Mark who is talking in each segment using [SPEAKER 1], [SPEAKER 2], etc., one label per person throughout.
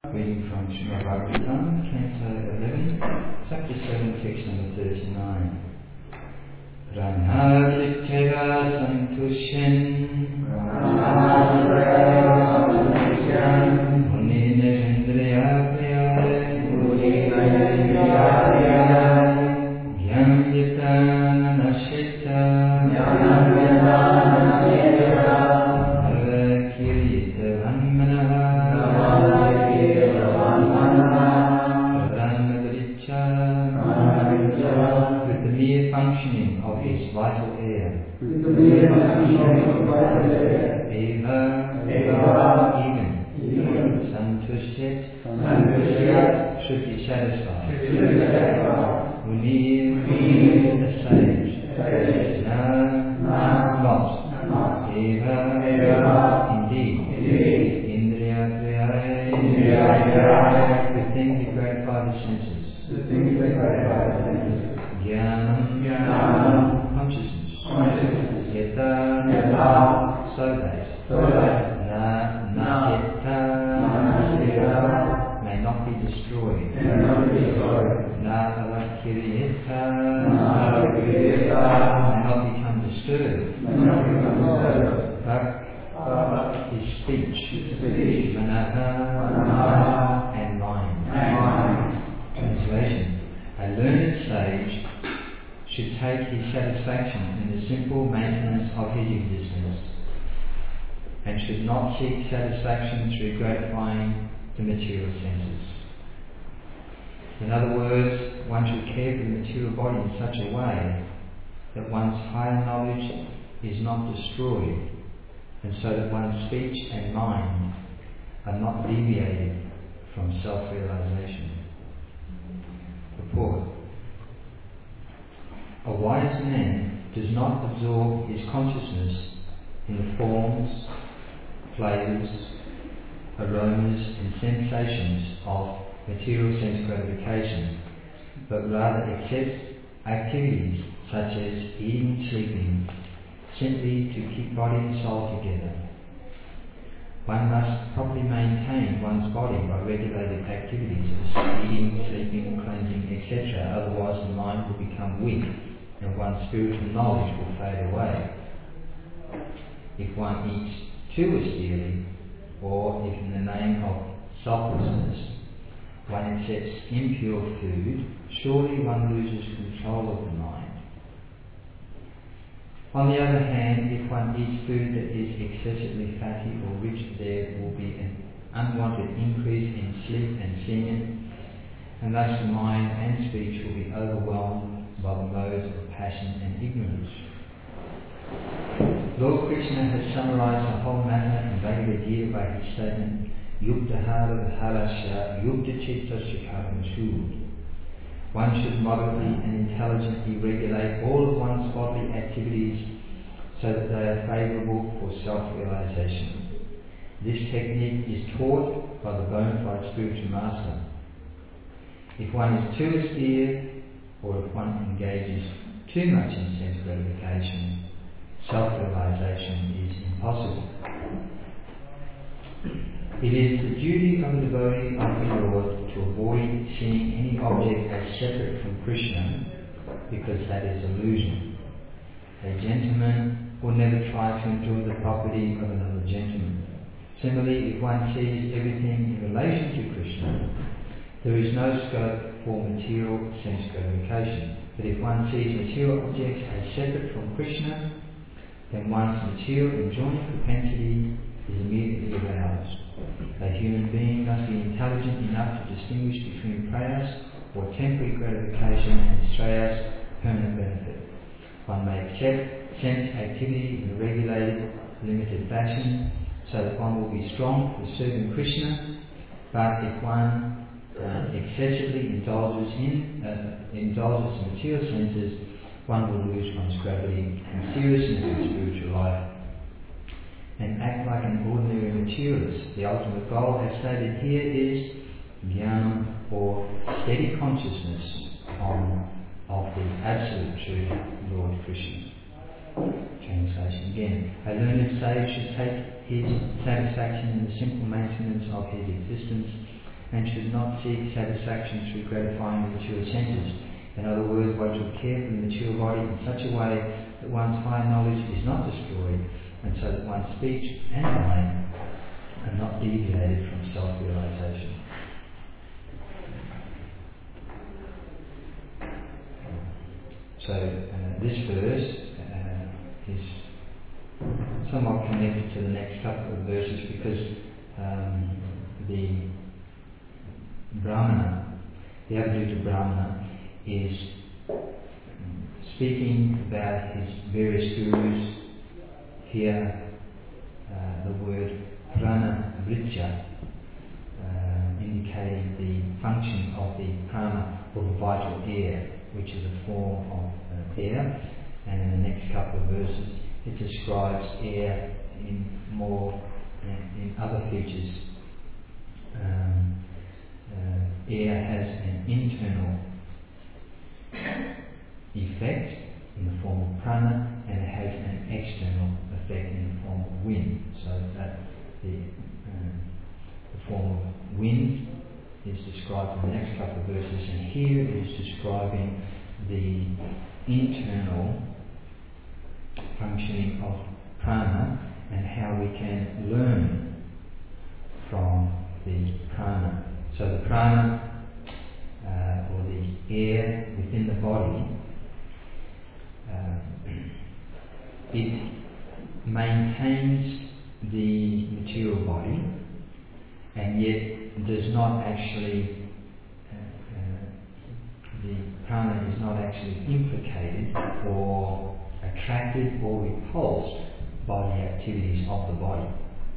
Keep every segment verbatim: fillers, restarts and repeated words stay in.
[SPEAKER 1] Reading from Srimad Bhagavatam, Canto eleven, Chapter seven, Text number thirty-nine. Ranhadrityava santushen Muni Nirendriya Priyare Gyam Yata Nanashita Avakirita Vanmanaha with the mere functioning of his vital air, Eva, even, Santushit, should be satisfied, Munir, the sage, Na, not, Eva, indeed, Indriya Priyare, with things that gratify the senses. Jnanam, consciousness. Yata, so that. Na, nasyata, may not be destroyed. Na avakiriyata, may not become disturbed. Vak, his speech. Manaha, and mind. Translation. A learned sage should take his satisfaction in the simple maintenance of his existence and should not seek satisfaction through gratifying the material senses. In other words, one should care for the material body in such a way that one's higher knowledge is not destroyed, and so that one's speech and mind are not deviated from self-realization. Purport. A wise man does not absorb his consciousness in the forms, flavours, aromas and sensations of material sense gratification, but rather accepts activities such as eating and sleeping simply to keep body and soul together. One must properly maintain one's body by regulated activities of eating, sleeping, cleansing, et cetera. Otherwise the mind will become weak and one's spiritual knowledge will fade away. If one eats too austerely, or if in the name of selflessness one accepts impure food, surely one loses control of the mind. On the other hand, if one eats food that is excessively fatty or rich, there will be an unwanted increase in sleep and semen, and thus the mind and speech will be overwhelmed by the modes of passion and ignorance. Lord Krishna has summarized the whole matter in Bhagavad Gita by his statement, Yuktahara Bhalasya Yukta Chitta Shikharamashud. One should moderately and intelligently regulate all of one's bodily activities so that they are favourable for self-realization. This technique is taught by the bona fide spiritual master. If one is too austere, or if one engages too much in sense gratification, self-realization is impossible. It is the duty of the devotee of the Lord to avoid seeing any object as separate from Krishna, because that is illusion. A gentleman will never try to enjoy the property of another gentleman. Similarly, if one sees everything in relation to Krishna, there is no scope for material sense gratification. But if one sees material objects as separate from Krishna, then one's material enjoying propensity is immediately aroused. A human being must be intelligent enough to distinguish between prayas, or temporary gratification, and shreyas, permanent benefit. One may accept sense activity in a regulated, limited fashion, so that one will be strong for serving Krishna, but if one uh, excessively indulges in, uh, indulges in material senses, one will lose one's gravity and seriousness in spiritual life and act like an ordinary materialist. The ultimate goal, as stated here, is jnana, or steady consciousness on, of the absolute truth, Lord Krishna. Translation again. A learned sage should take his satisfaction in the simple maintenance of his existence and should not seek satisfaction through gratifying the mature senses. In other words, one should care for the mature body in such a way that one's higher knowledge is not destroyed, and so that one's speech and mind are not deviated from self-realization. So uh, this verse uh, is somewhat connected to the next couple of verses, because um, the Brahmana, the Avadhuta Brahmana, is speaking about his various gurus. Here, uh, the word prana vrija, uh, indicating the function of the prana, or the vital air, which is a form of uh, air. And in the next couple of verses, it describes air in more uh, in other features. Um, uh, air has an internal effect in the form of prana, and it has an external effect in the form of wind. So that the, um, the form of wind is described in the next couple of verses, and here it is describing the internal functioning of prana and how we can learn from the prana. So the prana, uh, or the air within the body, uh, it maintains the material body, and yet does not actually, uh, uh, the prana is not actually implicated or attracted or repulsed by the activities of the body.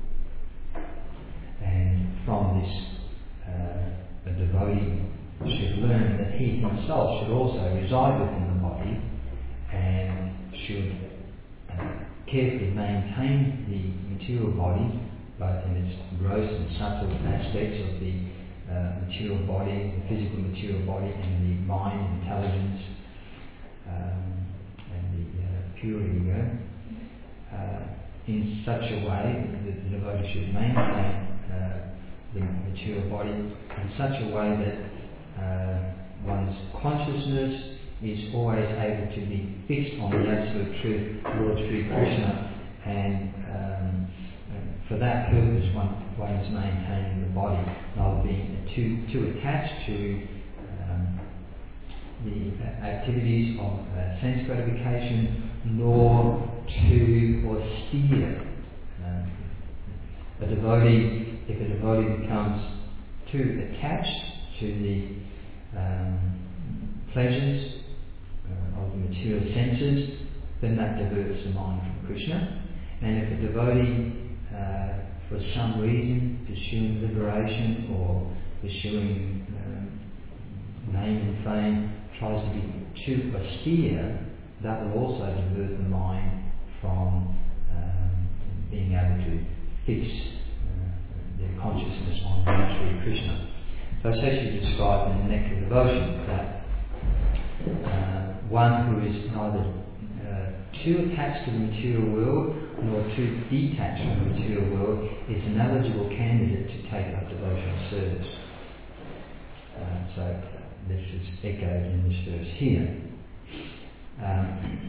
[SPEAKER 1] And from this, uh, a devotee should learn that he himself should also reside within the body, and should uh, carefully maintain the material body, both in its gross and subtle aspects of the uh, material body, the physical material body, and the mind, intelligence, um, and the uh, pure ego, uh, in such a way that the devotee should maintain uh, the material body in such a way that uh, one's consciousness is always able to be fixed on the absolute truth, Lord Sri Krishna, and um, for that purpose one, one is maintaining the body, neither being too, too attached to um, the activities of uh, sense gratification, nor too austere. Uh, a devotee, if a devotee becomes too attached to the um, pleasures uh, of the material senses, then that diverts the mind from Krishna. And if a devotee, uh, for some reason, pursuing liberation or pursuing um, name and fame, tries to be too austere, that will also divert the mind from um, being able to fix uh, their consciousness on Sri Krishna. So it's actually described in the Nectar of Devotion that uh, one who is neither uh, too attached to the material world nor too detached from the material world is an eligible candidate to take up devotional service. Uh, so this is echoed in this verse here. Um,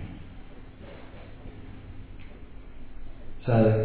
[SPEAKER 1] so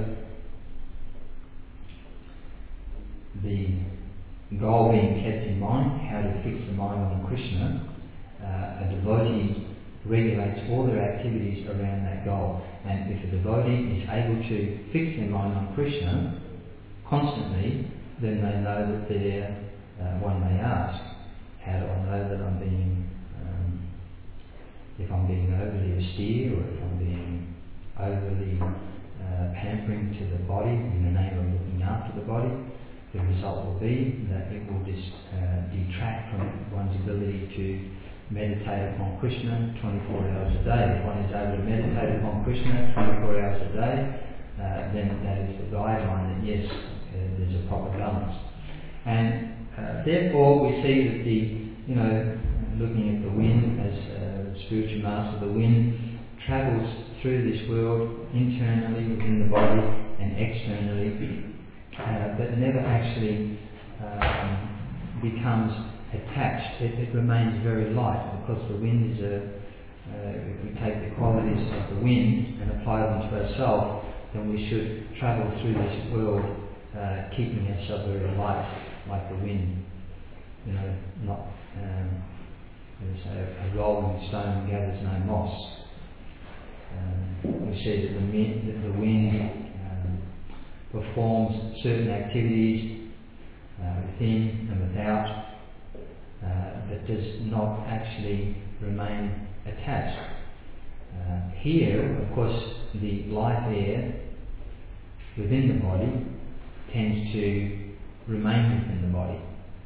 [SPEAKER 1] the goal being kept in mind, how to fix the mind on Krishna, uh, a devotee regulates all their activities around that goal. And if a devotee is able to fix their mind on Krishna constantly, then they know that they're, uh, one may ask, how do I know that I'm being, um, if I'm being overly austere, or if I'm being overly uh, pampering to the body in the name of looking after the body? The result will be that it will just uh, detract from one's ability to meditate upon Krishna twenty-four hours a day. If one is able to meditate upon Krishna twenty-four hours a day, uh, then that is the guideline that yes, uh, there's a proper balance. And uh, therefore we see that the, you know, looking at the wind as a spiritual master, the wind travels through this world internally within the body and externally, uh, but never actually um, becomes attached, it, it remains very light, because the wind is a, uh, if we take the qualities of the wind and apply them to ourselves, then we should travel through this world uh, keeping ourselves very light, like the wind. You know, not, um, as a, a rolling stone gathers no moss. Um, we see that the, wind, that the wind um, performs certain activities uh, within and without, uh, but does not actually remain attached. Uh, here, of course, the life air within the body tends to remain within the body,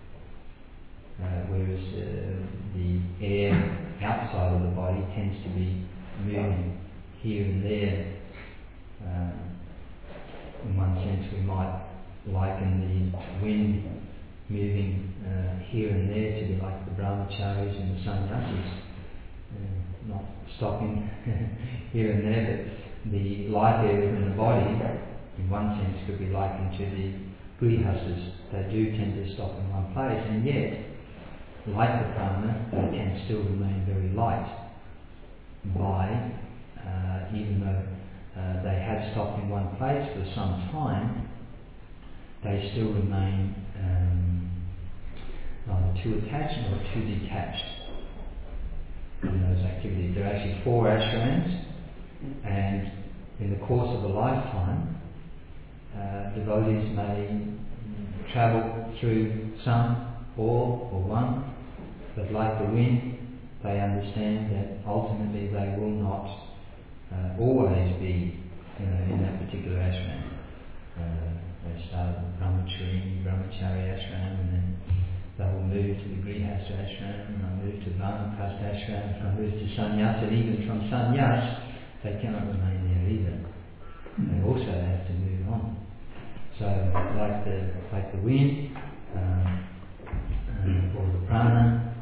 [SPEAKER 1] uh, whereas uh, the air outside of the body tends to be moving here and there. Uh, in one sense, we might liken the wind moving uh, here and there to be like the brahmacharis and the sannyasis, uh, not stopping here and there, but the life air within the body, in one sense, could be likened to the grihastas. They do tend to stop in one place, and yet, like the prana, they can still remain very light by, uh, even though uh, they have stopped in one place for some time, they still remain um, neither too attached nor too detached in those activities. There are actually four ashrams, and in the course of a lifetime, uh, devotees may travel through some, all, or one, but like the wind, they understand that ultimately they will not uh, always be, you know, in that particular ashram. Uh, they start with brahmachari, brahmachari ashram, and then they will move to the grihastha ashram, and they'll move to vanaprastha ashram, and they'll move to sannyas, and even from sannyas, they cannot remain there either. They also have to move on. So, like the like the wind, um, um, or the prana,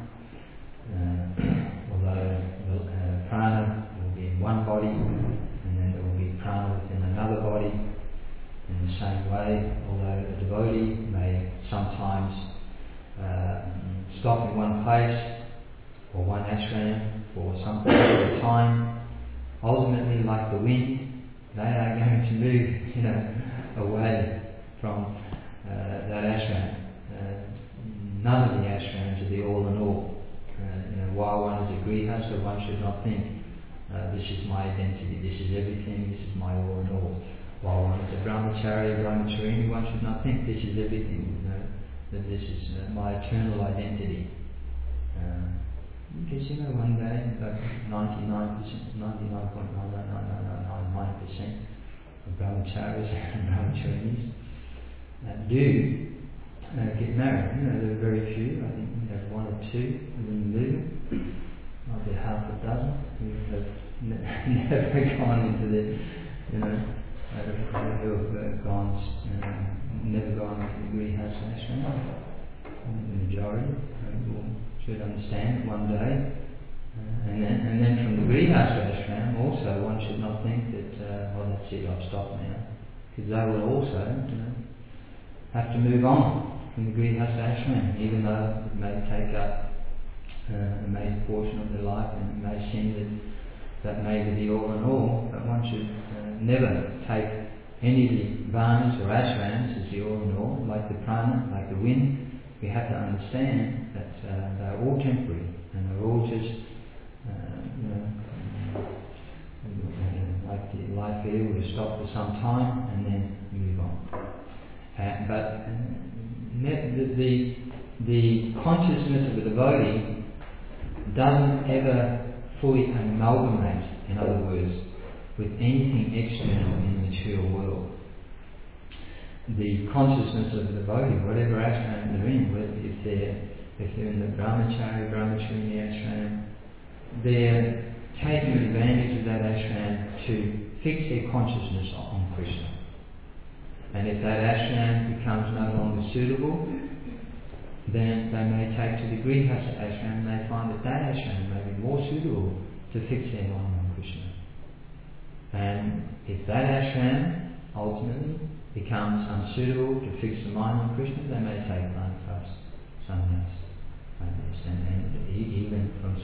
[SPEAKER 1] uh, although the uh, prana will be in one body, and then there will be prana within another body. In the same way, although the devotee may sometimes uh, stop in one place or one ashram for some period of time, ultimately, like the wind, they are going to move, you know, away from uh, that ashram. Uh, none of the ashrams are the all in all. Uh, you know, while one is a grihastha, one should not think, uh, this is my identity, this is everything, this is my all in all. While one is a brahmachari, brahmacharini, one should not think this is everything, you know, that this is uh, my eternal identity. Uh, because, you know, one day, like ninety-nine percent, ninety-nine point nine nine nine nine nine nine nine percent of brahmacharis and brahmacharinis uh, do uh, get married. You know, there are very few, I think there are one or two within the movement, might be half a dozen, who have ne- never gone into the, you know, uh, who have uh, gone, uh, never gone into the grihastha ashram. The majority uh, should understand one day. Uh, and then and then from the grihastha ashram also, one should not think that, uh, well, that's it, I've stopped now. Because they will also, you know, have to move on from the grihastha ashram, even though it may take up uh, a major portion of their life, and it may seem that that may be the all in all, but one should uh, never take any of the varnas or ashrams as the all in all, like the prana, like the wind. We have to understand that uh, they're all temporary, and they're all just, uh, you know, uh, like the life here will stop for some time and then move on. Uh, but uh, the, the the consciousness of a devotee doesn't ever fully amalgamate, in other words, with anything external in the material world. The consciousness of the devotee, whatever ashram they're in, if they're if they're in the brahmachari, brahmacharini ashram, they're taking advantage of that ashram to fix their consciousness on Krishna. And if that ashram becomes no longer suitable, then they may take to the grihastha ashram, and they find that that ashram may be more suitable to fix their mind on Krishna. And if that ashram ultimately becomes unsuitable to fix the mind on Krishna, they may take vanaprastha, sannyas.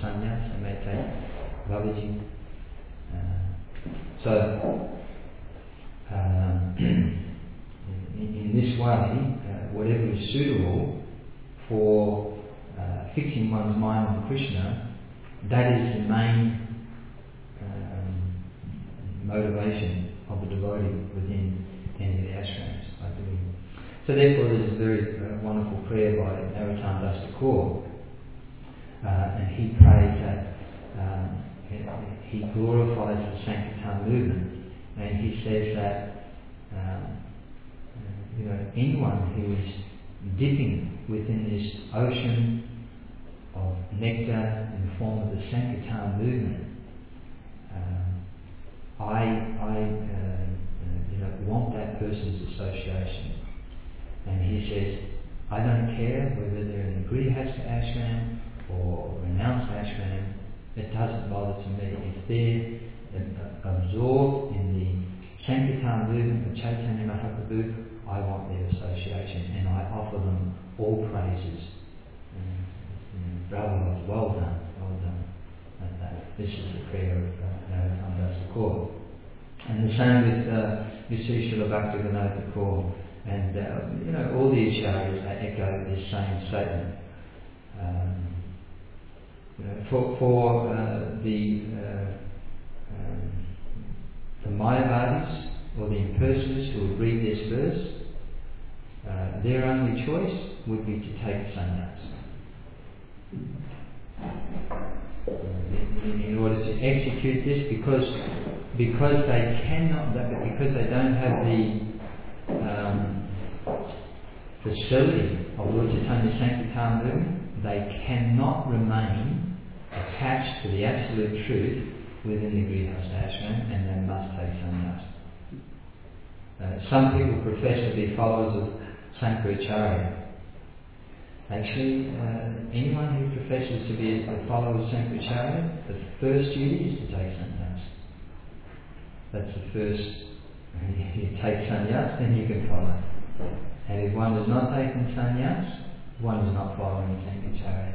[SPEAKER 1] sannyas, they may take Babaji. Uh, so, um, in, in this way, uh, whatever is suitable for uh, fixing one's mind on Krishna, that is the main um, motivation of the devotee within any of the ashrams, I believe. So therefore there's a very uh, wonderful prayer by Narottam Das Thakur, uh, and he prays that um, he glorifies the Sankirtan movement, and he says that um, you know, anyone who is dipping within this ocean of nectar in the form of the Sankirtan movement, um, I, I uh, you know, want that person's association. And he says, I don't care whether they're in the Grihastha ashram or renounced ashram, it doesn't bother to me. If they're uh, absorbed in the Sankirtan movement of Chaitanya Mahaprabhu, I want their association, and I offer them all praises. And, bravo, well done, well done. And, uh, this is the prayer of Narottam Das Thakur. And the same with uh, you see Srila Bhaktivinoda Thakur, and uh, you know, all the acharyas they echo this same statement. Um, you know, for for uh, the uh, um, the Mayavadis or the impersonalists who would read this verse, uh, their only choice would be to take sannyas. In, in order to execute this, because because they cannot, because they don't have the um, facility of Lord Chaitanya Sankirtan movement, they cannot remain attached to the absolute truth within the Grihastha ashram, and they must take sannyas. Uh, some people profess to be followers of Sankaracharya. Actually, uh, anyone who professes to be a follower of Sankaracharya, the first duty is to take sannyas. That's the first. You take sannyas, then you can follow. And if one has not taken sannyas, one is not following Sankaracharya.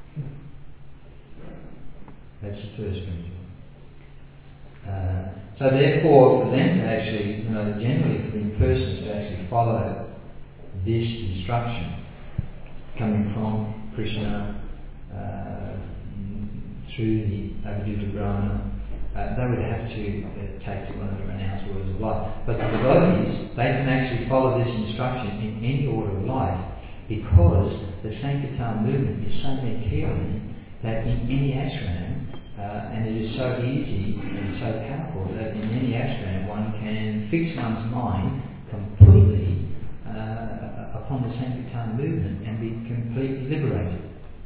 [SPEAKER 1] That's the first principle. Uh, so therefore, for them to actually, you know, generally for the person to actually follow this instruction coming from Krishna uh, through the Avadhuta Brahmana, uh, they would have to uh, take one of the renounced orders of life. But the devotees, they can actually follow this instruction in any order of life, because the Sankirtan movement is so material that in any ashram, Uh, and it is so easy and so powerful that in any ashram one can fix one's mind completely uh, upon the Sankirtan movement and be completely liberated.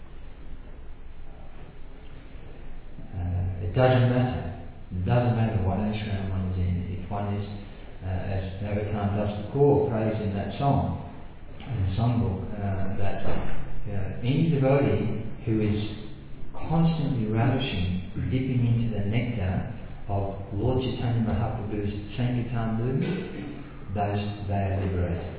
[SPEAKER 1] Uh, it doesn't matter. It doesn't matter what ashram one is in. If one is, uh, as Narottam Das Thakur prays in that song, in the songbook, uh, that uh, any devotee who is constantly relishing, dipping into the nectar of Lord Chaitanya Mahaprabhu's Sankirtan movement, those they are liberated.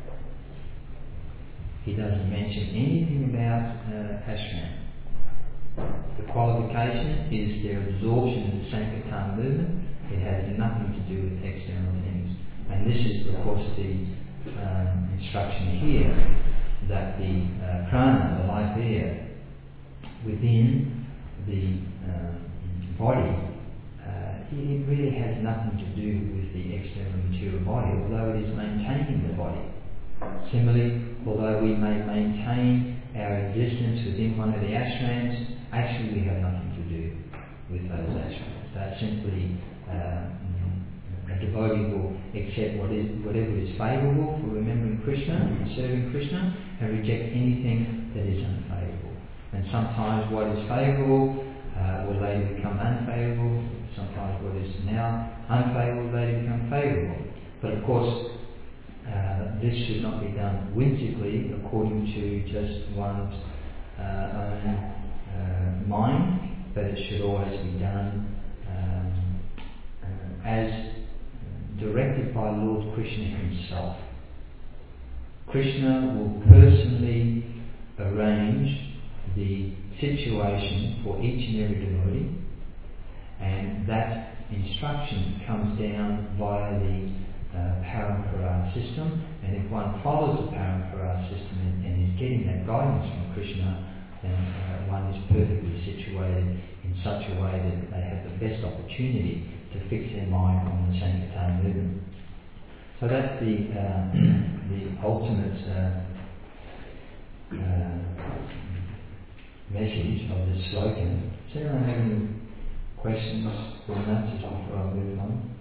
[SPEAKER 1] He doesn't mention anything about uh, ashram. The qualification is their absorption in the Sankirtan movement. It has nothing to do with external things. And this is, of course, the um, instruction here, that the uh, prana, the life air, within the uh, body, uh, it really has nothing to do with the external material body, although it is maintaining the body. Similarly, although we may maintain our existence within one of the ashrams, actually we have nothing to do with those ashrams. They're simply uh, a devotee will accept what is, whatever is favourable for remembering Krishna and serving Krishna, and reject anything that is unfavourable. And sometimes what is favourable uh, will later become unfavourable. Sometimes what is now unfavourable will later become favourable. But of course, uh, this should not be done whimsically according to just one's uh, own uh, mind, but it should always be done um, uh, as directed by Lord Krishna himself. Krishna will personally arrange the situation for each and every devotee, and that instruction comes down via the uh, Parampara system, and if one follows the Parampara system and, and is getting that guidance from Krishna, then uh, one is perfectly situated in such a way that they have the best opportunity to fix their mind on the Sankirtan movement. So that's the uh, the ultimate uh, uh, message of this slogan. Does anyone have any questions or answers before I move on?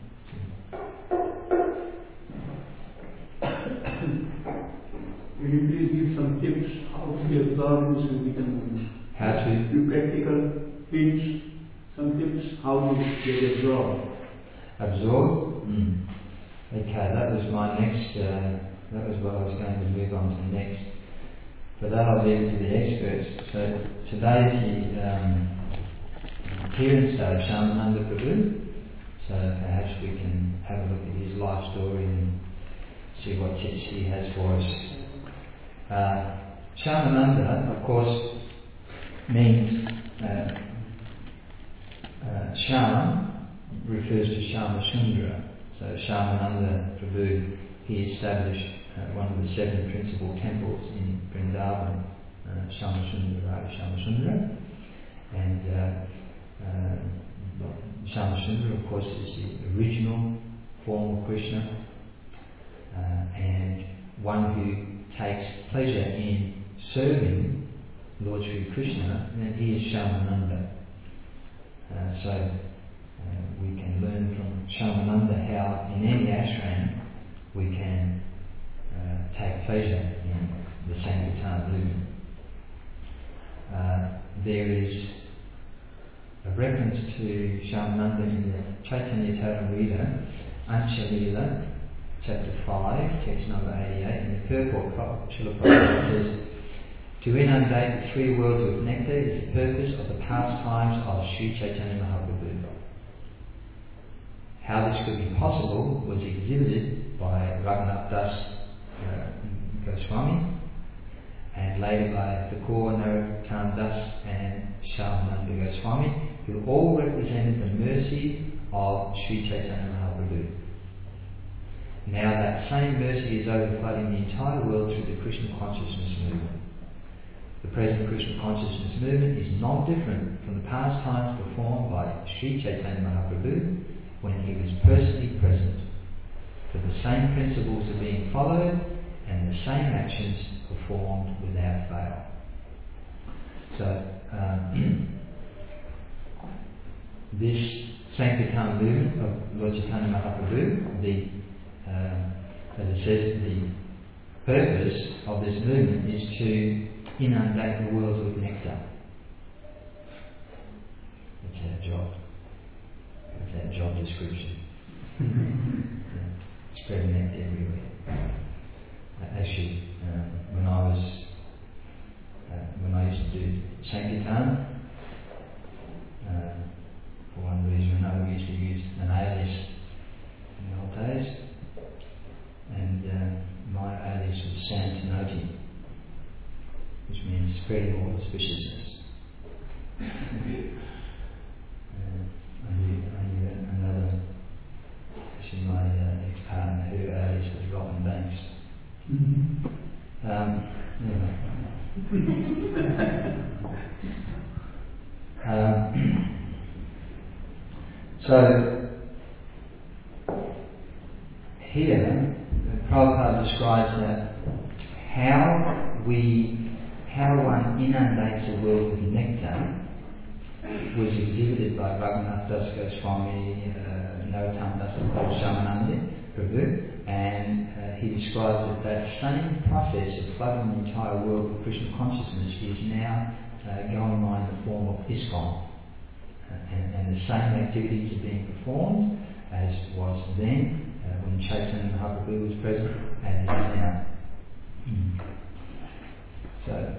[SPEAKER 2] Will you please give some tips how to be absorbed in Sankirtan movement?
[SPEAKER 1] How to?
[SPEAKER 2] Few practical tips, some tips how to get absorbed.
[SPEAKER 1] Absorb? Mm. Okay, that was my next, uh, that was what I was going to move on to next. But that I'll leave to the experts. So today's the um, appearance day of Shyamananda Prabhu. So perhaps we can have a look at his life story and see what tips he has for us. Uh, Shyamananda, of course, means uh, uh, Shyama refers to Shyama Sundara. So Shyamananda Prabhu, he established uh, one of the seven principal temples in Vrindavan, uh, Shyama Sundara, Shyama Sundara. And uh, uh, Shyama Sundara, of course, is the original form of Krishna, uh, and one who takes pleasure in serving Lord Sri Krishna, then he is Shyamananda. Uh, so uh, we can learn from Shyamananda how in any ashram we can uh, take pleasure in the Sankirtan movement. Uh, there is a reference to Shyamananda in the Chaitanya Charitamrita, Anchalila, chapter five, text number eighty-eight, in the purport, Srila Prabhupada says, to inundate the three worlds with nectar is the purpose of the pastimes of Sri Chaitanya Mahaprabhu. How this could be possible was exhibited by Raghunath Das uh, Goswami, and later by Thakur Narottam Das and Shyamananda Goswami, who all represented the mercy of Sri Chaitanya Mahaprabhu. Now that same mercy is overflowing the entire world through the Krishna consciousness movement. The present Krishna consciousness movement is not different from the pastimes performed by Sri Chaitanya Mahaprabhu when he was personally present. For the same principles are being followed and the same actions performed without fail. So, um, this Sankirtan movement of Lord Chaitanya Mahaprabhu, the, uh, as it says, the purpose of this movement is to inundate the world with nectar. That's our job. That's our job description. Yeah. Spread nectar everywhere. Uh, actually, um, when I was, uh, when I used to do Sankirtan, uh, for one reason or another, we used to use an alias in the old days, and uh, my alias was Santanoti, which means spreading all auspiciousness. uh, I knew, I knew another, actually my uh, ex-partner, her alias was Robin Banks. Mm-hmm. Um, anyway. um, so, here, Prabhupada describes that how we how one inundates the world with nectar was exhibited by Raghunath Das Goswami, uh, Narottam Das, Shyamananda Prabhu, and uh, he describes that that same process of flooding the entire world with Krishna consciousness is now uh, going on in the form of ISKCON. Uh, and, and the same activities are being performed as was then, uh, when Chaitanya Mahaprabhu was present, and is now. Mm. So,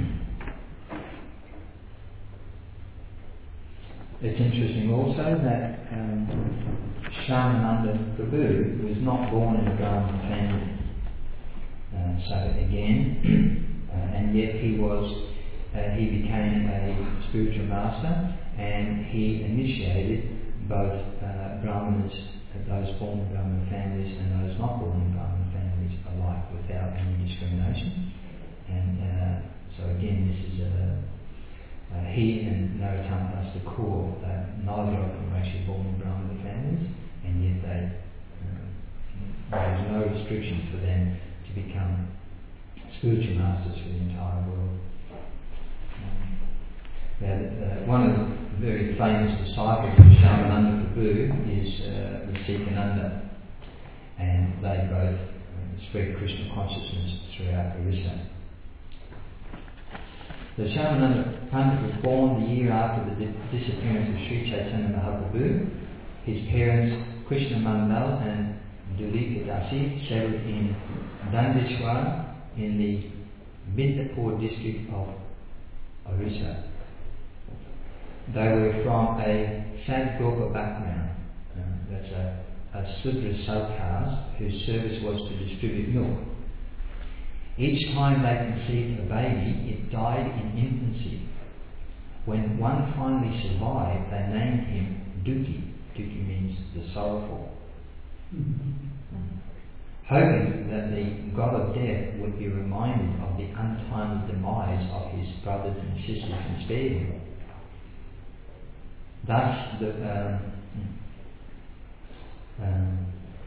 [SPEAKER 1] it's interesting also that um, Shyamananda Prabhu was not born in a Brahmin family. Uh, so again, uh, and yet he was uh, he became a spiritual master, and he initiated both uh, Brahmanas, those born in Brahmin families and those not born in Brahmin families alike, without any discrimination. And uh, so again, this is a uh, he and Narottam Das Thakur, uh, neither of them were actually born in Brahmin families, and yet they uh, there was no restriction for them to become spiritual masters for the entire world. Um, now, uh, one of the very famous disciples of Shyamananda Prabhu is uh, the Sikhananda, and they both uh, spread Krishna consciousness throughout Orissa. So Shyamananda Pandit was born the year after the di- disappearance of Sri Chaitanya Mahaprabhu. His parents, Krishna Mandal and Dulika Dasi, settled in Dandeshwar in the Midnapur district of Orissa. They were from a Sadgurka background. Uh, that's a, a Sudra subcaste whose service was to distribute milk. Each time they conceived a baby, it died in infancy. When one finally survived, they named him Duki. Duki means the sorrowful. Mm-hmm. Hoping that the god of death would be reminded of the untimely demise of his brothers and sisters and spare him. Thus, the, um, um,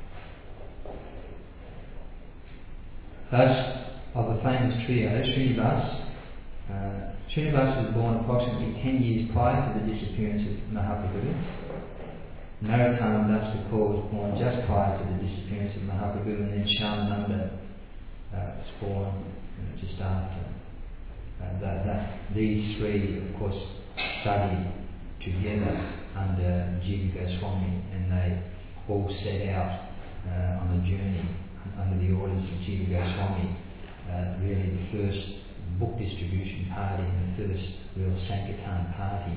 [SPEAKER 1] thus of the famous trio, Srinivas. Uh, Srinivas was born approximately ten years prior to the disappearance of Mahaprabhu. Narottam Das Thakur was born just prior to the disappearance of Mahaprabhu, and then Shyamananda uh, was born uh, just after. Uh, that, that, these three, of course, studied together under Jiva Goswami, and they all set out uh, on a journey under the orders of Jiva Goswami. Uh, really the first book distribution party and the first real Sankirtan party.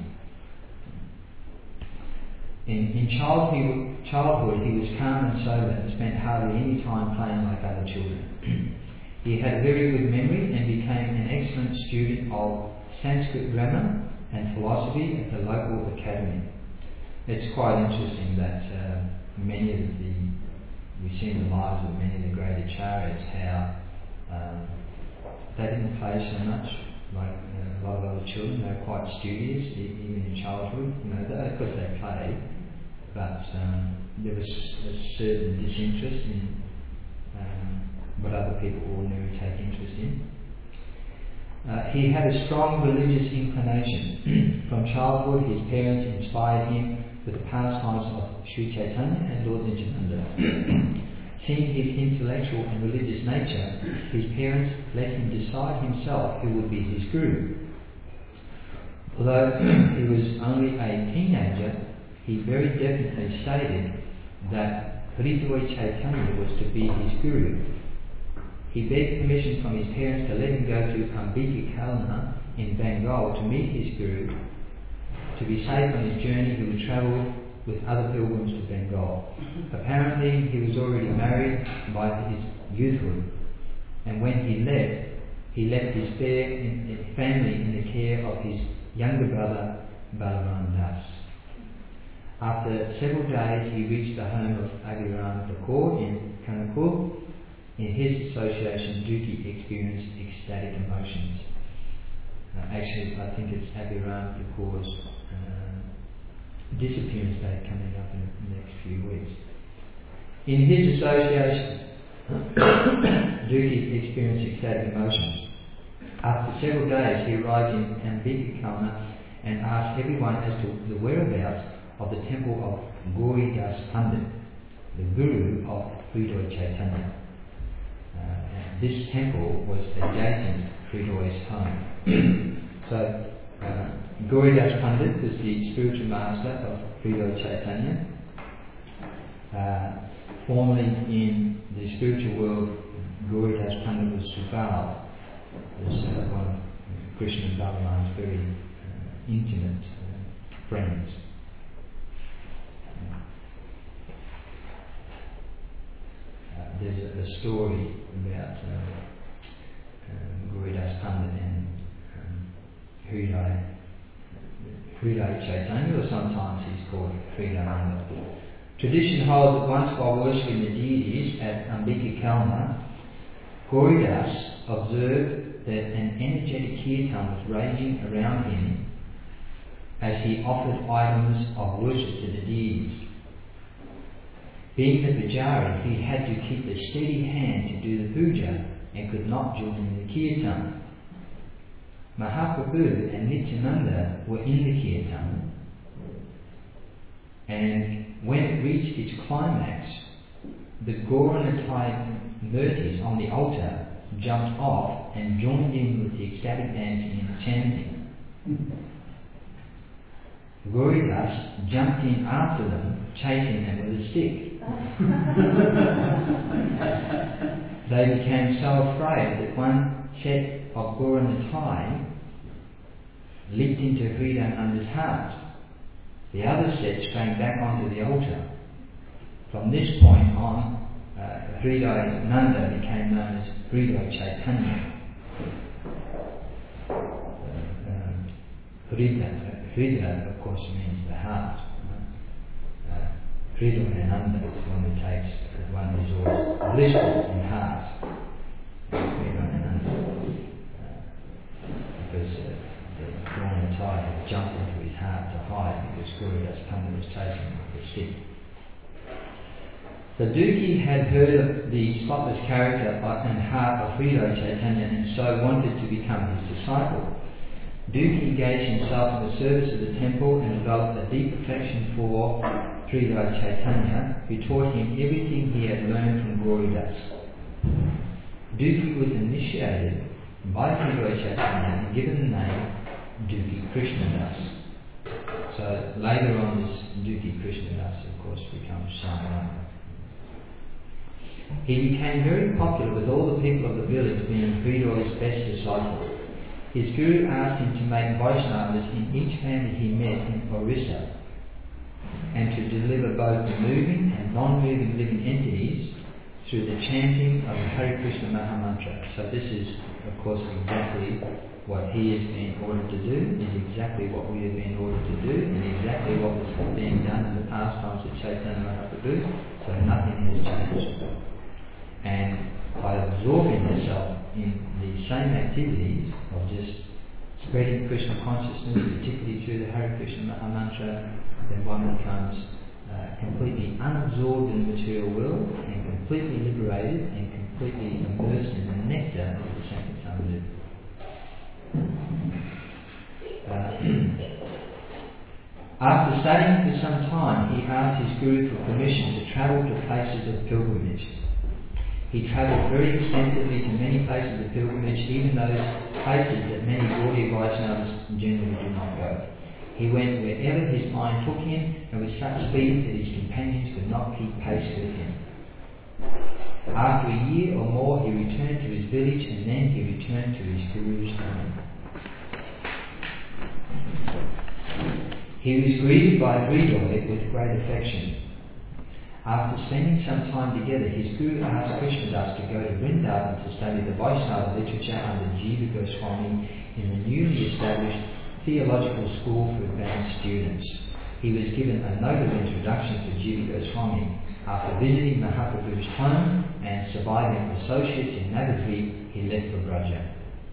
[SPEAKER 1] In, in childhood, childhood, he was calm and sober and spent hardly any time playing like other children. He had a very good memory and became an excellent student of Sanskrit grammar and philosophy at the local academy. It's quite interesting that uh, many of the, we see in the lives of many of the great acharyas how um, they didn't play so much like uh, a lot of other children. They were quite studious, even in childhood. You know, they, of course they played, but um, there was a certain disinterest in um, what other people ordinarily take interest in. Uh, he had a strong religious inclination. From childhood, his parents inspired him with the pastimes of Sri Chaitanya and Lord Nityananda. Seeing his intellectual and religious nature, his parents let him decide himself who would be his guru. Although he was only a teenager, he very definitely stated that Hridoy Chaitanya was to be his guru. He begged permission from his parents to let him go to Ambika Kalna in Bengal to meet his guru. To be safe on his journey, he would travel with other pilgrims to Bengal. Apparently, he was already married by his youthhood, and when he left, he left his family in the care of his younger brother, Balaram Das. After several days, he reached the home of Abhiram Thakur in Kanpur. In his association, Duki experienced ecstatic emotions. Uh, actually, I think it's Abhiram Thakur's disappearance day coming up in the next few weeks. In his association, Duki experienced ecstatic emotions. After several days, he arrived in Ambika Kalna and asked everyone as to the whereabouts of the temple of Gauri Das Pandit, the guru of Hridoy Chaitanya. Uh, this temple was adjacent to Hridoy's home. so, uh, Gauri Das Pandit was the spiritual master of Hridoy Chaitanya. Uh, formerly in the spiritual world, Gauri Das Pandit was Subal, was uh, one of Krishna and Balaram's very uh, intimate uh, friends. Uh, there's a, a story about uh, uh, Gauri Das Pandit and um, Hridaya, Hridaya Chaitanya, or sometimes he's called Hridayananda. Tradition holds that once while worshipping the deities at Ambika Kalna, Gauridas observed that an energetic kirtan was raging around him as he offered items of worship to the deities. Being the Vajari, he had to keep a steady hand to do the puja and could not join in the kirtan. Mahaprabhu and Nityananda were in the kirtan, and when it reached its climax, the Gauranatai murtis on the altar jumped off and joined in with the ecstatic dancing and chanting. Gauridas jumped in after them, chasing them with a stick. They became so afraid that one set of Gauranatai leaped into Hridayananda's heart. The other set sprang back onto the altar. From this point on, uh, Hridayananda became known as Hridaya Chaitanya. Uh, Hrida, Hrida, of course, means the heart. Uh, Hridayananda is one that takes, one who is always blissful in heart. Hridayananda. Uh, because uh, the Gauranatai had jumped into his heart to hide because Gauridas Pandit was chasing him with a stick. The Duki had heard of the spotless character and heart of Hridaya Chaitanya and so wanted to become his disciple. Duki engaged himself in the service of the temple and developed a deep affection for Hridaya Chaitanya, who taught him everything he had learned from Gauridas. Duki was initiated by Hridaya Chaitanya and given the name Duki Krishnadas. So later on this Duki Krishnadas, of course, becomes Samarana. He became very popular with all the people of the village, being Hridaya's best disciple. His guru asked him to make Vaishnavas in each family he met in Orissa, and to deliver both the moving and non-moving living entities through the chanting of the Hare Krishna Mahamantra. So this is, of course, exactly what he has been ordered to do, is exactly what we have been ordered to do, and exactly what was being done in the past times at Chaitanya Mahaprabhu, so nothing has changed. And by absorbing yourself in the same activities of just spreading Krishna consciousness, particularly through the Hare Krishna Mahamantra, then one becomes uh, completely unabsorbed in the material world and completely liberated and completely immersed in the nectar of the Sankirtan. Uh, after studying for some time, he asked his guru for permission to travel to places of pilgrimage. He travelled very extensively to many places of pilgrimage, even those places that many Gaudiya Vaishnavas generally do not go. He went wherever his mind took him, and with such speed that his companions could not keep pace with him. After a year or more, he returned to his village, and then he returned to his guru's home. He was greeted by Hridaya with great affection. After spending some time together, his guru asked Krishnadas to go to Vrindavan to study the Vaishnava literature under Jiva Goswami in the newly established theological school for advanced students. He was given a note of introduction to Jiva Goswami. After visiting Mahaprabhu's home and surviving associates in Navadvip, he left for Braja.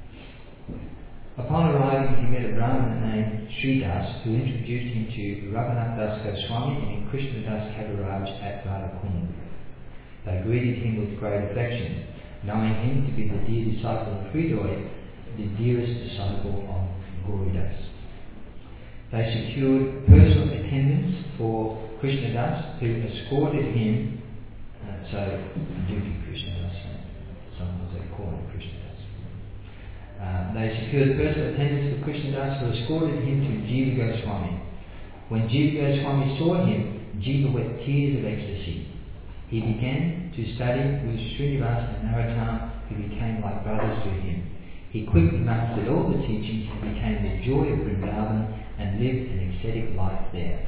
[SPEAKER 1] Upon arriving, he met a Brahmana named Sridas, who introduced him to Raghunath Das Goswami and Krishnadas Kaviraj at Radhakund. They greeted him with great affection, knowing him to be the dear disciple of Hridaya, the dearest disciple of Gauridas. They secured personal attendance for Krishnadas, who escorted him, uh, so Duki Krishnadas, sometimes they call him Krishnadas. Uh, they secured personal attendance for Krishnadas, who escorted him to Jiva Goswami. When Jiva Goswami saw him, Jiva wept tears of ecstasy. He began to study with Srinivas and Narottam, who became like brothers to him. He quickly mastered all the teachings and became the joy of Vrindavan and lived an ascetic life there.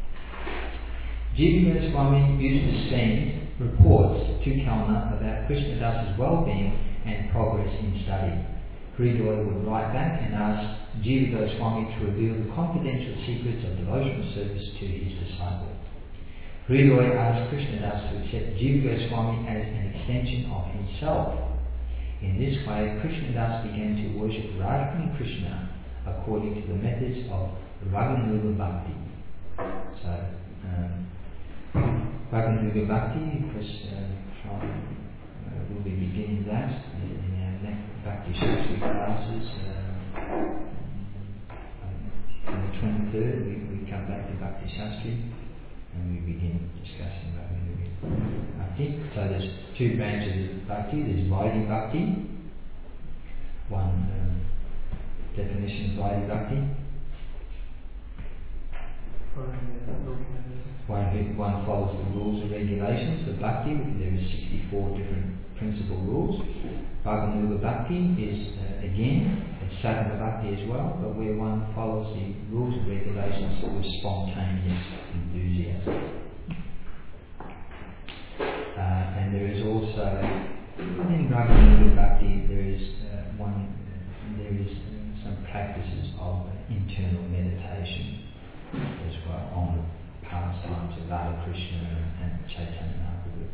[SPEAKER 1] Jiva Goswami used to send reports to Kalna about Krishnadas's well-being and progress in study. Hridoy would write back and ask Jiva Goswami to reveal the confidential secrets of devotional service to his disciple. Hridoy asked Krishnadas to accept Jiva Goswami as an extension of himself. In this way, Krishnadas began to worship Radha and Krishna according to the methods of Raganuga Bhakti. So, um, Raganuga Bhakti, because uh, from, uh, we'll be beginning that in, in our next Bhakti Shastri classes. Uh, on the twenty-third, we, we come back to Bhakti Shastri and we begin discussing Raganuga Bhakti. So there's two branches of Bhakti. There's Vaidhi Bhakti. One uh, definition of Vaidhi Bhakti. One, who, one follows the rules and regulations of Bhakti. There are sixty-four different principal rules. Raganuga Bhakti is, uh, again, it's Sadhana Bhakti as well, but where one follows the rules and regulations with spontaneous enthusiasm. Uh, and there is also, in Raganuga Bhakti, there is uh, one, uh, there is uh, some practices of internal meditation as well on the pastimes of Radha Krishna and Chaitanya Mahaprabhu.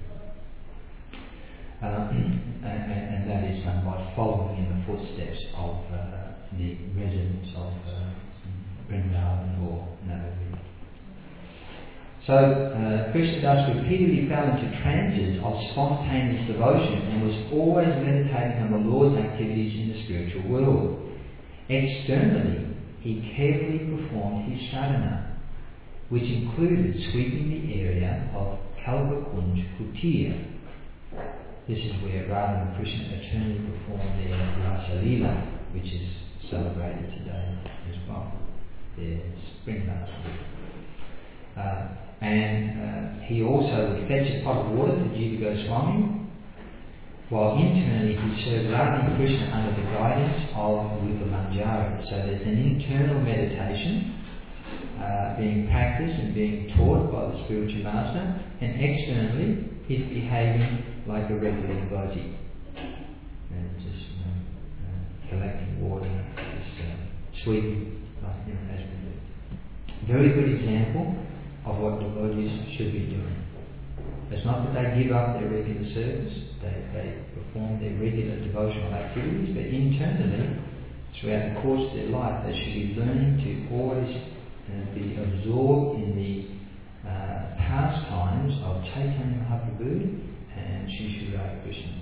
[SPEAKER 1] Uh, and, and that is done by following in the footsteps of uh, the residents of uh, Vrindavan or Navadvip. So, uh, Krishnadas repeatedly fell into trances of spontaneous devotion and was always meditating on the Lord's activities in the spiritual world. Externally, he carefully performed his sadhana, which included sweeping the area of Kalpakunj Kutir. This is where Radha and Krishna eternally perform their Rasa Leela, which is celebrated today as well, their spring Rasa. Uh, and uh, he also would fetch a pot of water for Jiva Goswami, while internally he served Radha and Krishna under the guidance of Rupa Manjari. So there's an internal meditation uh, being practiced and being taught by the spiritual master, and externally he's behaving like a regular devotee, and just you know, uh, collecting water, just uh, sweeping, like you know, as we do. Very good example of what devotees should be doing. It's not that they give up their regular service, they, they perform their regular devotional activities, but internally, throughout the course of their life, they should be learning to always uh, be absorbed in the uh, pastimes of Chaitanya Mahaprabhu and Shri Shri Radha Krishna.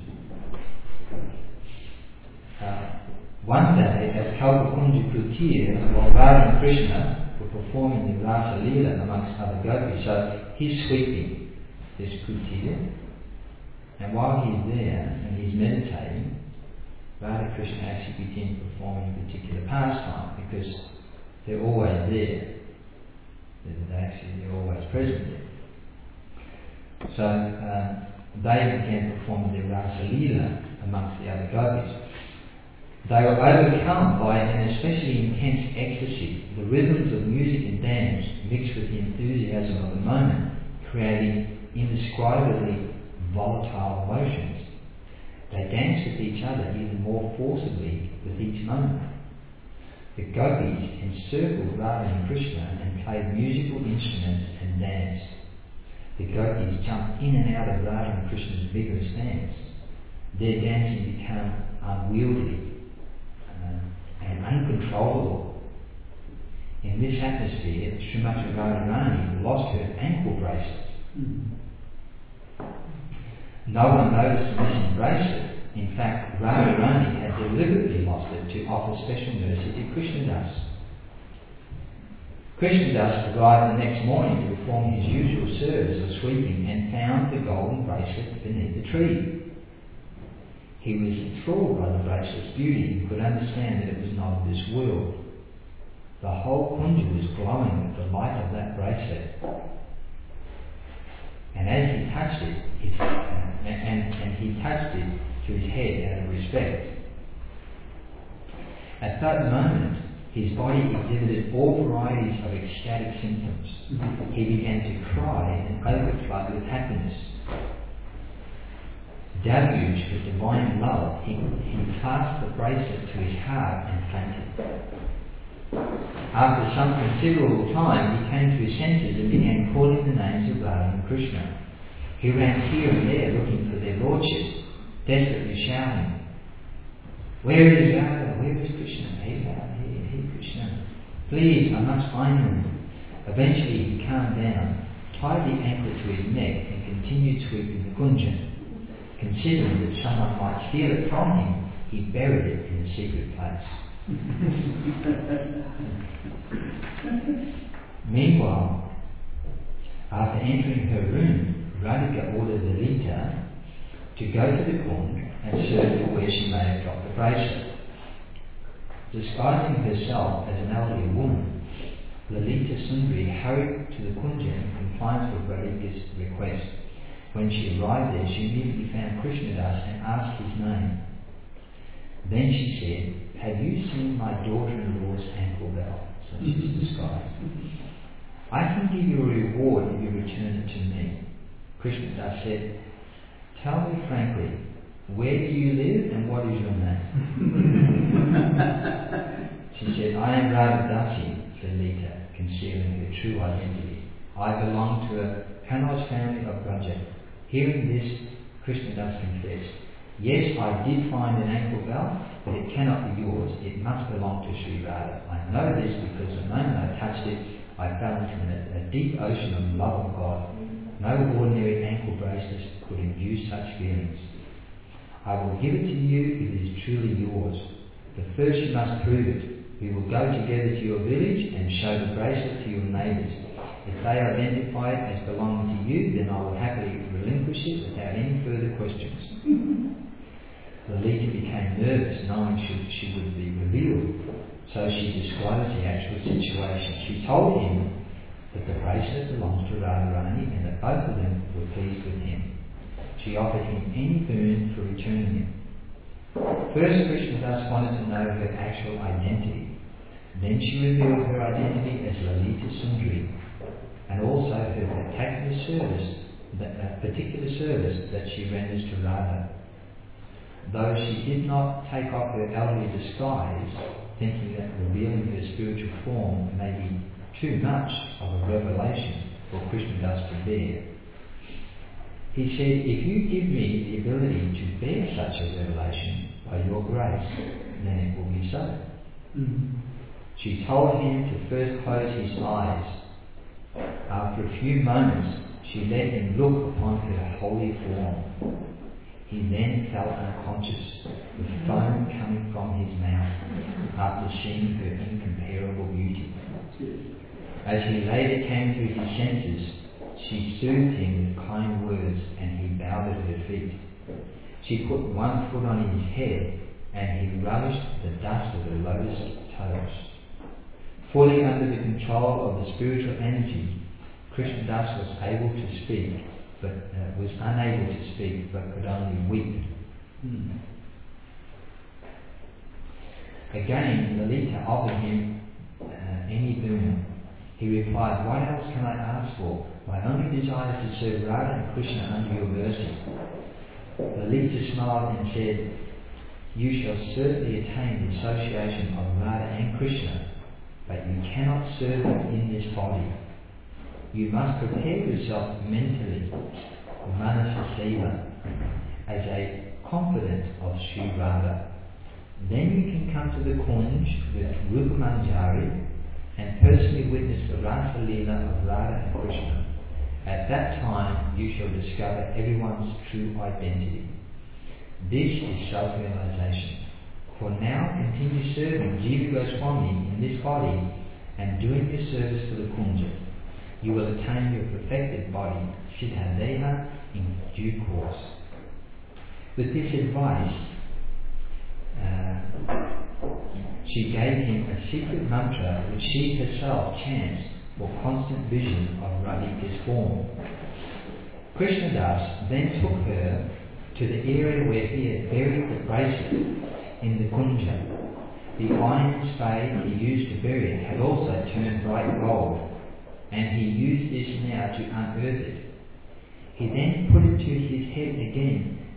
[SPEAKER 1] Uh, one day at Kalpakunja Kutir, while Radha and Krishna were performing the Rasa Leela amongst other gopis, so he's sweeping this Kutir, and while he's there and he's meditating, Radha Krishna actually begin performing a particular pastime because they're always there. They're actually they're always present there. So uh, they began performing their Rasa Leela amongst the other gopis. They were overcome by an especially intense ecstasy. The rhythms of music and dance mixed with the enthusiasm of the moment, creating indescribably volatile emotions. They danced with each other even more forcibly with each moment. The gopis encircled Radha and Krishna and played musical instruments and danced. The gopis jumped in and out of Radha and Krishna's vigorous dance. Their dancing became unwieldy uh, and uncontrollable. In this atmosphere, Srimati Radharani lost her ankle bracelet. Mm-hmm. No one noticed the missing bracelet. In fact, Radharani had deliberately lost it to offer special mercy to Krishnadas. Krishnadas arrived the next morning to perform his usual service of sweeping and found the golden bracelet beneath the tree. He was enthralled by the bracelet's beauty and could understand that it was not of this world. The whole kunja was glowing with the light of that bracelet. And as he touched it, his, uh, and, and he touched it to his head out of respect. At that moment, his body exhibited all varieties of ecstatic symptoms. Mm-hmm. He began to cry and overflow with happiness. deluged with divine love, he, he clasped the bracelet to his heart and fainted. After some considerable time, he came to his senses and began calling the names of Radha and Krishna. He ran here and there looking for their lordships, desperately shouting, "Where is Radha? Where is Krishna? Hey Radha, hey, hey Krishna. Please, I must find them." Eventually he calmed down, tied the ankle to his neck and continued sweeping the kunja. Considering that someone might steal it from him, he buried it in a secret place. Meanwhile, after entering her room, Radhika ordered Lalita to go to the Kund and search for where she may have dropped the bracelet. Disguising herself as an elderly woman, Lalita Sundari hurried to the Kunja in compliance with Radhika's request. When she arrived there, she immediately found Krishnadas and asked his name. Then she said, "Have you seen my daughter-in-law's ankle bell?" So she's disguised. "I can give you a reward if you return it to me." Krishnadas said, "Tell me frankly, where do you live and what is your name?" She said, "I am Radhadasi," said Lita, concealing her true identity. "I belong to a Kanauj family of Braja." Hearing this, Krishnadas confessed, "Yes, I did find an ankle bell, but it cannot be yours. It must belong to Sri Radha. I know this because the moment I touched it, I fell into a, a deep ocean of love of God. No ordinary ankle bracelet could induce such feelings. I will give it to you if it is truly yours. But first you must prove it. We will go together to your village and show the bracelet to your neighbours. If they identify it as belonging to you, then I will happily relinquish it without any further questions." Lalita became nervous, knowing she, she would be revealed, so she disclosed the actual situation. She told him that the bracelet belonged to Radharani and that both of them were pleased with him. She offered him any boon for returning it. First, Krishnadas wanted to know her actual identity. Then she revealed her identity as Lalita Sundari, and also her particular service, that particular service that she renders to Radha. Though she did not take off her elderly disguise, thinking that revealing her spiritual form may be too much of a revelation for Krishnadas to bear. He said, "If you give me the ability to bear such a revelation by your grace, then it will be so." Mm-hmm. She told him to first close his eyes. After a few moments, she let him look upon her holy form. He then felt unconscious, with foam coming from his mouth after seeing her incomparable beauty. As he later came to his senses, she soothed him with kind words and he bowed at her feet. She put one foot on his head and he relished the dust of her lotus toes. Fully under the control of the spiritual energy, Krishnadas was able to speak, but uh, was unable to speak, but could only weep. Hmm. Again, Lalita offered him uh, any boon. He replied, "What else can I ask for? My only desire is to serve Radha and Krishna under your mercy." Lalita smiled and said, "You shall certainly attain the association of Radha and Krishna, but you cannot serve them in this body. You must prepare yourself mentally, Manasaseva, as a confidant of Sri Radha. Then you can come to the Kunj with Rupa Manjari and personally witness the Rasa Leela of Radha and Krishna. At that time, you shall discover everyone's true identity. This is self-realization. For now, continue serving Jiva Goswami in this body and doing your service for the Kunja. You will attain your perfected body, Siddhadeha, in due course." With this advice, uh, she gave him a secret mantra which she herself chants for constant vision of Radhika's form. Krishnadas then took her to the area where he had buried the bracelet in the Kunja. The iron spade he used to bury it had also turned bright gold, and he used this now to unearth it. He then put it to his head again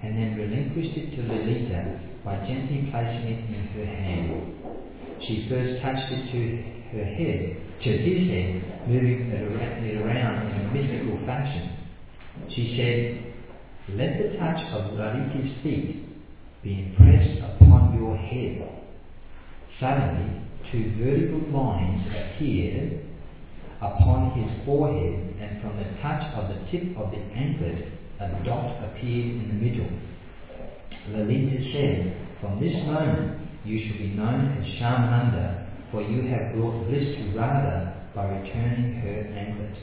[SPEAKER 1] and then relinquished it to Lalita by gently placing it in her hand. She first touched it to her head, to his head, moving it around in a mystical fashion. She said, "Let the touch of Lalita's feet be impressed upon your head." Suddenly, two vertical lines appeared upon his forehead, and from the touch of the tip of the anklet, a dot appeared in the middle. Lalita said, "From this moment you shall be known as Shyamananda, for you have brought bliss to Radha by returning her anklet."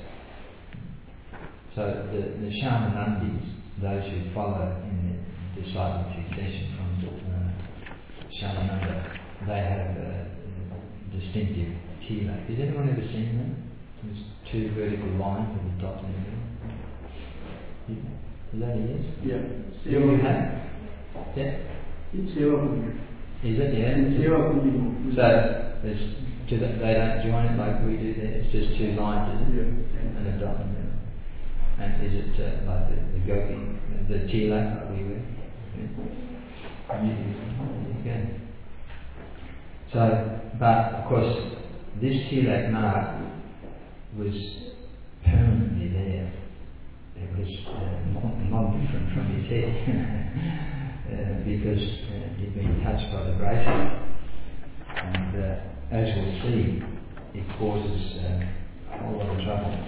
[SPEAKER 1] So the, the Shyamanandis, those who follow in the disciple succession from uh, Shyamananda, they have a distinctive tilak. Has anyone ever seen them? There's two vertical lines with a dot in the middle. Is that it?
[SPEAKER 2] Yeah.
[SPEAKER 1] Do you have? Yeah.
[SPEAKER 2] It's Seva.
[SPEAKER 1] Is it? Yeah.
[SPEAKER 2] It's Seva.
[SPEAKER 1] So there's, do they, they don't join it like we do there. It's just two lines, is it?
[SPEAKER 2] Yeah.
[SPEAKER 1] And a dot in the middle. And is it uh, like the, the gopi, the tilak that we wear? Yeah. Okay. So, but of course, this tilak mark was permanently there. It was uh, not, not different from his head uh, because uh, he'd been touched by the bracelet, and uh, as we'll see, it causes uh, a whole lot of trouble.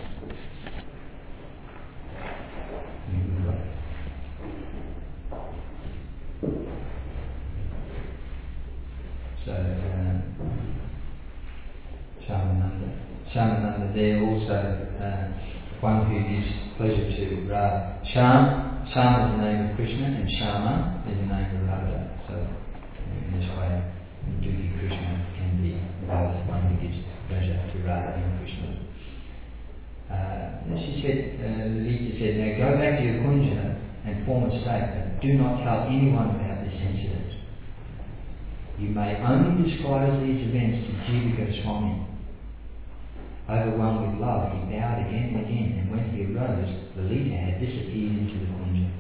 [SPEAKER 1] So, uh, Shyamananda. Shyamananda there also, uh, one who gives pleasure to Radha. Shyam, Shyam is the name of Krishna, and Shyama is the name of Radha. So, in this way, Duki Krishna can be both one who gives pleasure to Radha and Krishna. Uh, she said, uh, Lalita said, "Now go back to your kunja and form a state, but do not tell anyone about this incident. You may only disclose these events to Jiva Goswami." Overwhelmed with love, he bowed again and again, and when he arose, Lalita had disappeared into the kunja.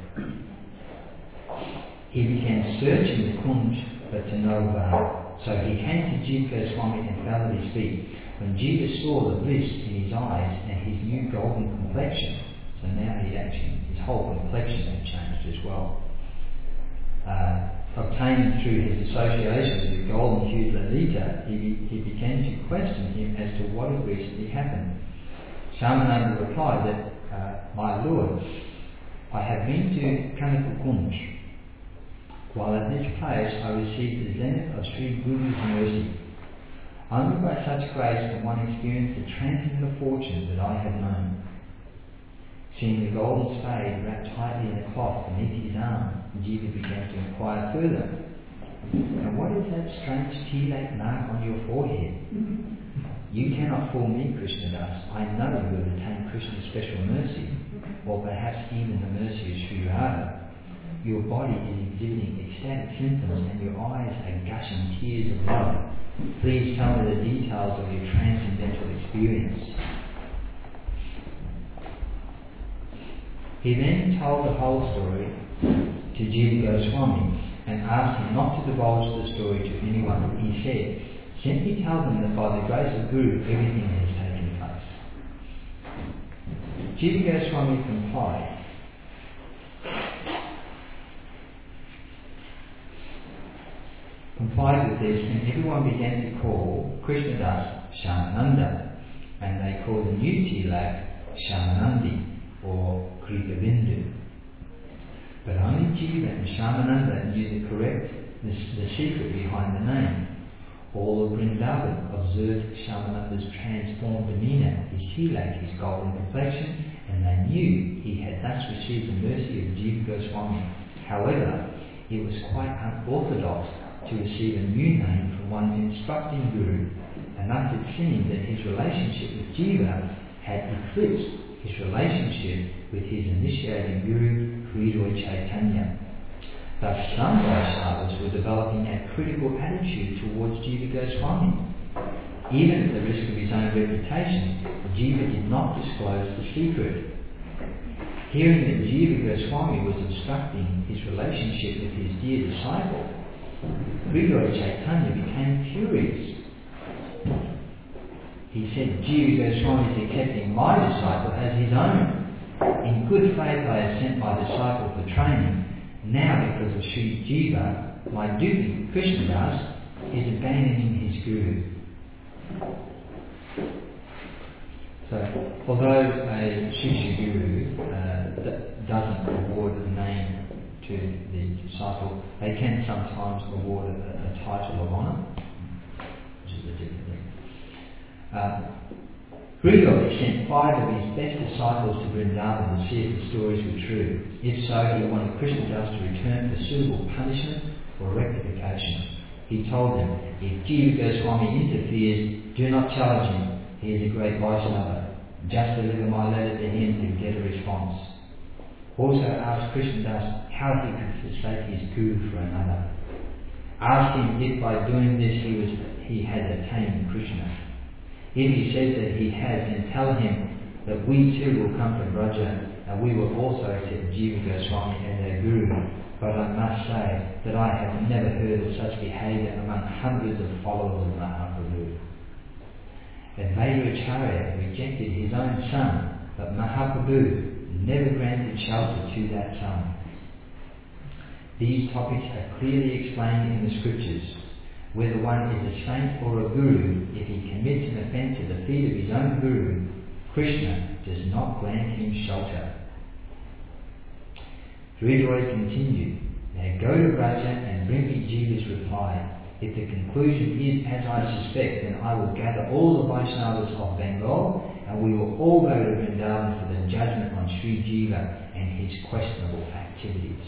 [SPEAKER 1] He began searching the kunj, but to no avail. So he came to Jiva Goswami and fell at his feet. When Jiva saw the bliss in his eyes and his new golden complexion, so now he actually, his whole complexion had changed as well, uh, obtained through his associations with golden-hued Lalita, he, he began to question him as to what had recently happened. Shyamananda replied that, uh, "My Lord, I have been to Kanaka Kunj. While at this place I received the zenith of Sri Guru's mercy. Only by such grace can one experience the transcendental fortune that I have known." Seeing the golden spade wrapped tightly in a cloth beneath his arm, Jiva began to inquire further. "And what is that strange tilak mark on your forehead? You cannot fool me, Krishnadas. I know you have attained Krishna's special mercy, or perhaps even the mercy of Sri Radha. Your body is exhibiting ecstatic symptoms and your eyes are gushing tears of love. Please tell me the details of your transcendental experience." He then told the whole story to Jiva Goswami and asked him not to divulge the story to anyone. He said, "Simply tell them that by the grace of Guru everything has taken place." Jiva Goswami complied. Complied with this, and everyone began to call Krishnadas Shyamananda, and they called the new tilak Shyamanandi or Kripavindu. But only Jiva and Shyamananda knew the correct, the, the secret behind the name. All of Vrindavan observed Shyamananda's transformed demeanour, his tilak, his golden complexion, and they knew he had thus received the mercy of Jiva Goswami. However, it was quite unorthodox to receive a new name from one's instructing guru, and thus it seemed that his relationship with Jiva had eclipsed his relationship with his initiating guru, Hridaya Chaitanya. Thus some Vaishnavas were developing a critical attitude towards Jiva Goswami. Even at the risk of his own reputation, Jiva did not disclose the secret. Hearing that Jiva Goswami was obstructing his relationship with his dear disciple, Sri Lord Chaitanya became furious. He said, Jiva Goswami is accepting my disciple as his own. In good faith I have sent my disciple for training. Now because of Sri Jiva, my duty, Krishnadas, is abandoning his guru. So, although a Shiksha guru uh, d- doesn't award a name to the disciple, they can sometimes award a, a title of honour, which is a different thing. Uh, Sri Lord sent five of his best disciples to Vrindavan to see if the stories were true. If so, he wanted Krishnadas to return for suitable punishment or rectification. He told them, if Jiva Goswami interferes, do not challenge him. He is a great Vaishnava. Just deliver my letter to him to get a response. Also ask Krishnadas how he could forsake his guru for another. Ask him if by doing this he was he had attained Krishna. If he says that he has, then tell him that we too will come from Braja and we will also accept Jiva Goswami as our guru. But I must say that I have never heard of such behaviour among hundreds of followers of Mahaprabhu. Advaitacharya rejected his own son, but Mahaprabhu never granted shelter to that son. These topics are clearly explained in the scriptures. Whether one is a saint or a guru, if he commits an offence at the feet of his own guru, Krishna does not grant him shelter. Sridhar continued, now go to Braja and bring me Jiva's reply. If the conclusion is as I suspect, then I will gather all the Vaishnavas of Bengal and we will all go to Vrindavan for the judgment on Sri Jiva and his questionable activities.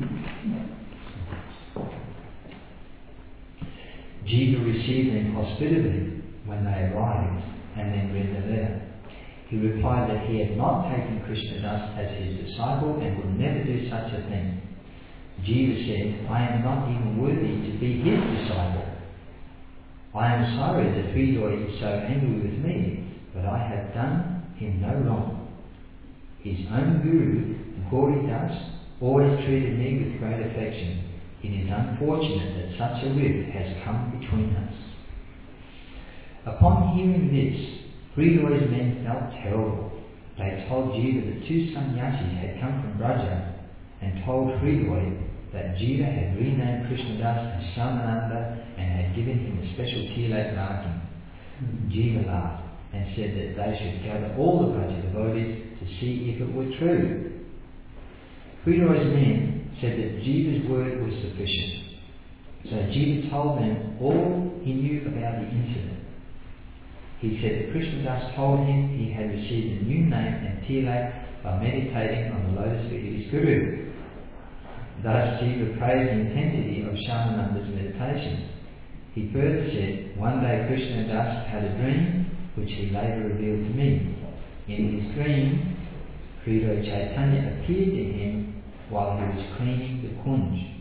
[SPEAKER 1] Jiva received them hospitably when they arrived and then read the letter. He replied that he had not taken Krishnadas as his disciple and would never do such a thing. Jiva said, I am not even worthy to be his disciple. I am sorry that Sridhar is so angry with me, but I have done him no wrong. His own guru, Gauri Das, always treated me with great affection. It is unfortunate that such a rift has come between us. Upon hearing this, Sridhar's men felt terrible. They told Jiva that two sannyasis had come from Braja and told Sridhar that Jiva had renamed Krishnadas as Shyamananda and had given him a special tilak marking. Jiva laughed and said that they should gather all the Braja devotees to see if it were true. Sridhar's men said that Jiva's word was sufficient. So Jiva told them all he knew about the incident. He said that Krishnadas told him he had received a new name and tilak by meditating on the lotus feet of his guru. Thus Jiva praised the intensity of Shyamananda's meditation. He further said, one day Krishnadas had a dream which he later revealed to me. In his dream, Sridhar Chaitanya appeared to him while he was cleaning the kunj.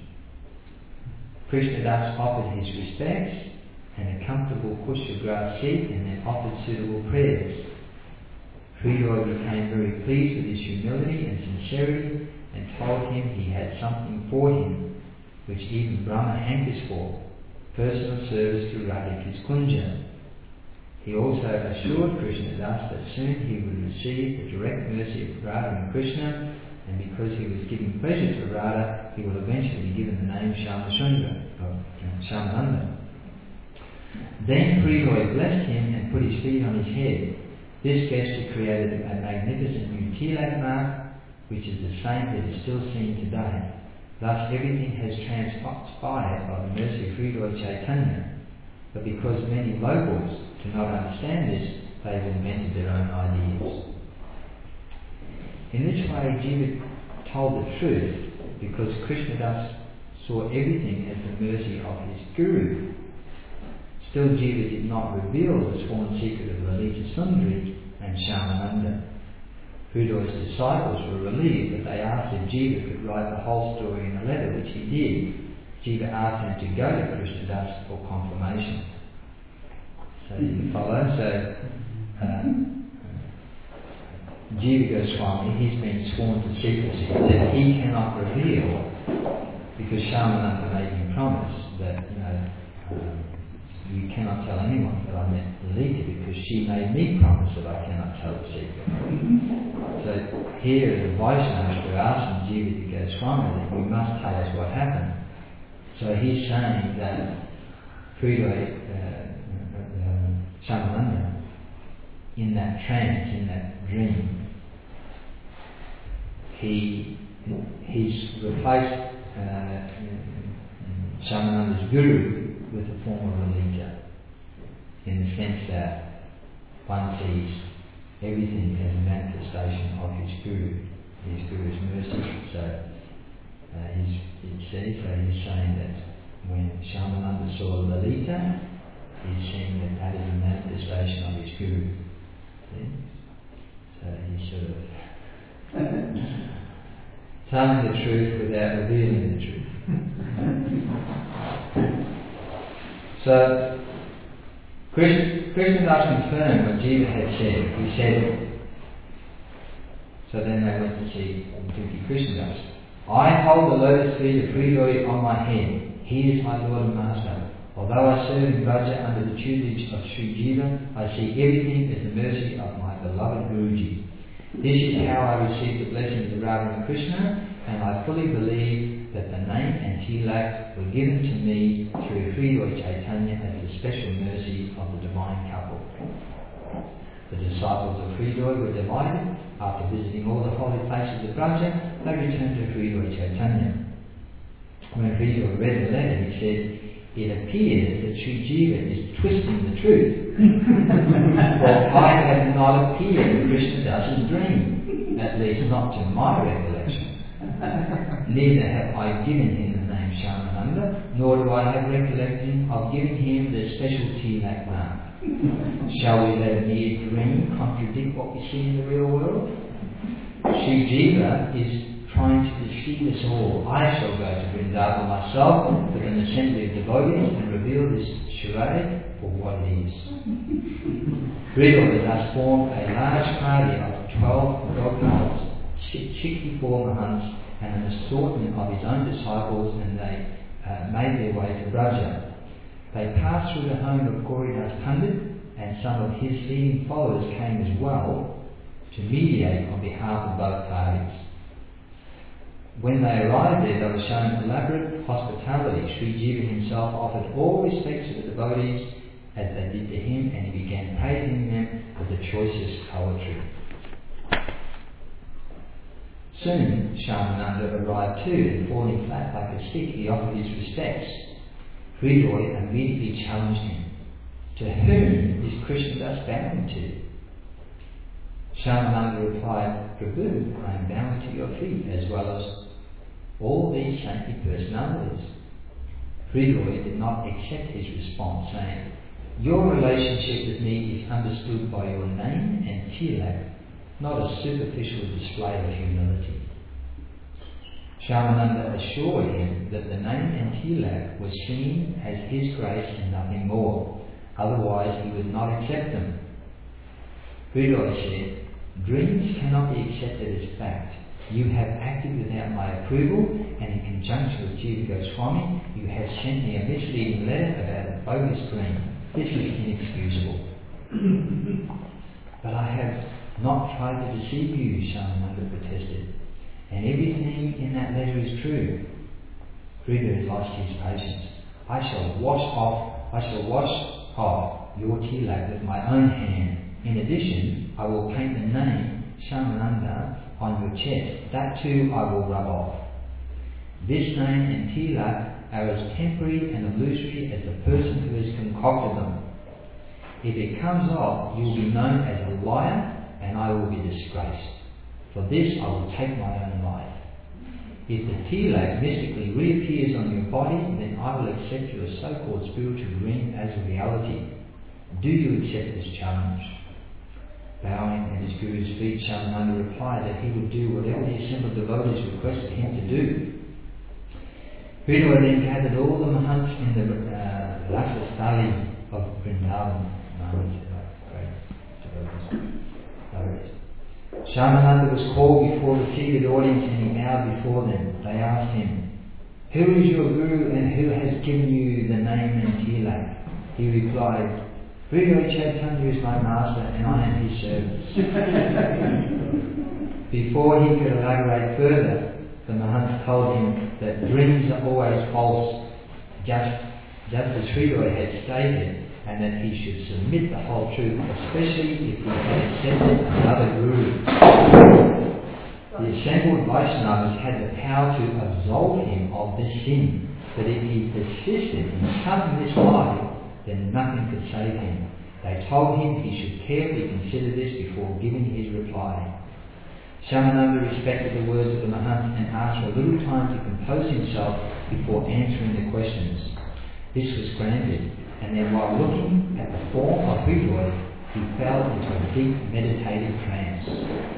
[SPEAKER 1] Krishnadas offered his respects and a comfortable pushpa grass seat and then offered suitable prayers. Sridhar became very pleased with his humility and sincerity and told him he had something for him, which even Brahma hankers for, personal service to Radhika's kunja. He also assured Krishnadas that soon he would receive the direct mercy of Radha and Krishna, and because he was giving pleasure to Radha, he will eventually be given the name Shyamasundara, or Shyamananda. Then Sridhar blessed him and put his feet on his head. This gesture created a magnificent new tilak mark, which is the same that is still seen today. Thus everything has transpired by the mercy of Sridhar Chaitanya. But because many locals do not understand this, they have invented their own ideas. In this way, Jiva told the truth because Krishnadas saw everything as the mercy of his guru. Still, Jiva did not reveal the sworn secret of Lalita Sundari and Shyamananda. Sridhar's disciples were relieved, but they asked if Jiva could write the whole story in a letter, which he did. Jiva asked him to go to Krishnadas for confirmation. So you follow? So uh, Jiva Goswami, he's been sworn to secrecy, that he cannot reveal, because Shyamananda made him promise that, you know, um, you cannot tell anyone that I met Lalita, because she made me promise that I cannot tell the secret. So here the Vaishnavas were asking Jiva Goswami that you must tell us what happened. So he's saying that Hridaya uh, uh, Shyamananda, in that trance, in that dream, he he's replaced uh, Shyamananda's guru with the form of Lalita, in the sense that one sees everything as a manifestation of his guru, his guru's mercy. So uh, he's, it says, so he's saying that when Shyamananda saw Lalita, he's seeing that that is a manifestation of his guru. See? So he's sort of telling the truth without revealing the truth. So Krishna, Krishnadas confirmed what Jiva had said. He said, so then they went to see Dukhi Krishnadas. I hold the lotus feet of Hridaya on my head. He is my Lord and Master. Although I serve in Braja under the tutelage of Sri Jiva, I see everything as the mercy of my beloved Guruji. This is how I received the blessings of Radha and Krishna, and I fully believe that the name and tilak were given to me through Hridaya Chaitanya as the special mercy of the divine couple. The disciples of Hridaya were delighted. After visiting all the holy places of Braja, they returned to Hridaya Chaitanya. When Hridaya read the letter, he said, it appears that Sri Jiva is twisting the truth. For I have not appeared in Krishnadas's dream, at least not to my recollection. Neither have I given him the name Shyamananda, nor do I have recollection of giving him the special tilak name. Shall we let a mere dream contradict what we see in the real world? Sri Jiva is trying to deceive us all. I shall go to Vrindavan myself with an assembly of devotees and reveal this charade for what it is. Hridaya thus formed a large party of twelve Gopals, sixty-four Mahants, and an assortment of his own disciples, and they uh, made their way to Braja. They passed through the home of Gauridas Pandit, and some of his leading followers came as well to mediate on behalf of both parties. When they arrived there, they were shown elaborate hospitality. Sri Jiva himself offered all respect to the devotees as they did to him, and he began praising them with the choicest poetry. Soon, Shyamananda arrived too, and falling flat like a stick, he offered his respects. Hridaya immediately challenged him. To whom is Krishnadas bowing to? Shyamananda replied, Prabhu, I am bowing to your feet, as well as all these saintly personalities. Hridaya did not accept his response, saying, your relationship with me is understood by your name and tilak, not a superficial display of humility. Shyamananda assured him that the name and tilak were seen as his grace and nothing more, otherwise he would not accept them. Hridaya said, dreams cannot be accepted as fact. You have acted without my approval, and in conjunction with Jiva Goswami, you have sent me a misleading letter about a bogus dream. This is inexcusable. But I have not tried to deceive you, Shyamananda protested, and everything in that letter is true. Hridaya has lost his patience. I shall wash off, I shall wash off your tilak with my own hand. In addition, I will paint the name Shyamananda on your chest. That too I will rub off. This name and tilak are as temporary and illusory as the person who has concocted them. If it comes off, you will be known as a liar, and I will be disgraced. For this I will take my own life. If the tilak mystically reappears on your body, then I will accept your so-called spiritual dream as a reality. Do you accept this challenge? Bowing at his Guru's feet, Shyamananda replied that he would do whatever the assembled devotees requested him to do. Hridaya then gathered all the Mahants in the uh, Rasastali of Vrindavan. Shamananda was called before the seated audience and he bowed before them. They asked him, "Who is your guru and who has given you the name and tilak?" He replied, "Hrido Chaitanya is my master and I am his servant." Before he could elaborate further, the Mahant told him that dreams are always false, just, just as Hrido had stated, and that he should submit the whole truth, especially if he had accepted another guru. The assembled Vaishnavas had the power to absolve him of this sin, but if he persisted in cutting this lie, then nothing could save him. They told him he should carefully consider this before giving his reply. Shamananda respected the words of the Mahant and asked for a little time to compose himself before answering the questions. This was granted, and then while looking at the form of Hridoy, he fell into a deep meditative trance.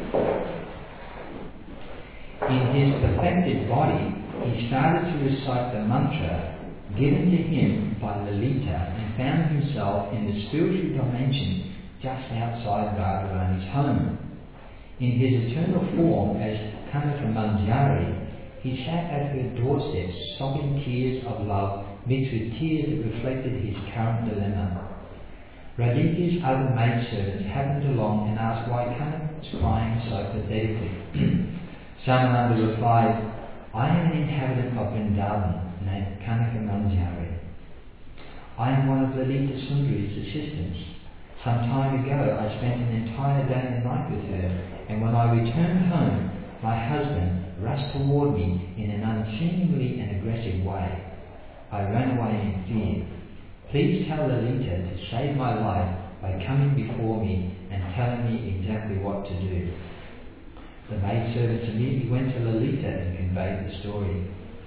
[SPEAKER 1] In his perfected body, he started to recite the mantra given to him by Lalita and found himself in the spiritual dimension just outside Radharani's home. In his eternal form as Kanaka Manjari, he sat at her doorstep sobbing tears of love mixed with tears that reflected his current dilemma. Radhika's other maidservants happened along and asked why Kanaka was crying so pathetically. Shamananda replied, "I am an inhabitant of Vrindavan named Kanaka Manjari. I am one of Lalita Sundari's assistants. Some time ago I spent an entire day and night with her, and when I returned home, my husband rushed toward me in an unseemly and aggressive way. I ran away in fear. Please tell Lalita to save my life by coming before me and telling me exactly what to do." The maidservants immediately went to Lalita and conveyed the story.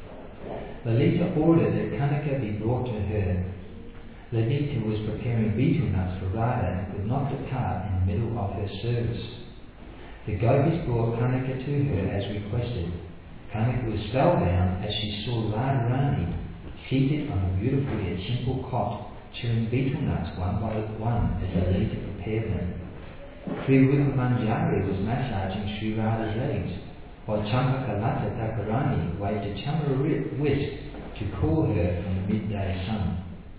[SPEAKER 1] Lalita ordered that Kanaka be brought to her. Lalita was preparing betel nuts for Radha and could not depart in the middle of her service. The gopis brought Kanaka to her as requested. Kanaka was spellbound as she saw Radharani seated on a beautiful yet simple cot, chewing betel nuts one by one as Lalita prepared them. Sri Rupa Manjari was massaging Sri Radha's legs, while Champakalata Thakurani waved a chamara whisk to cool her from the midday sun.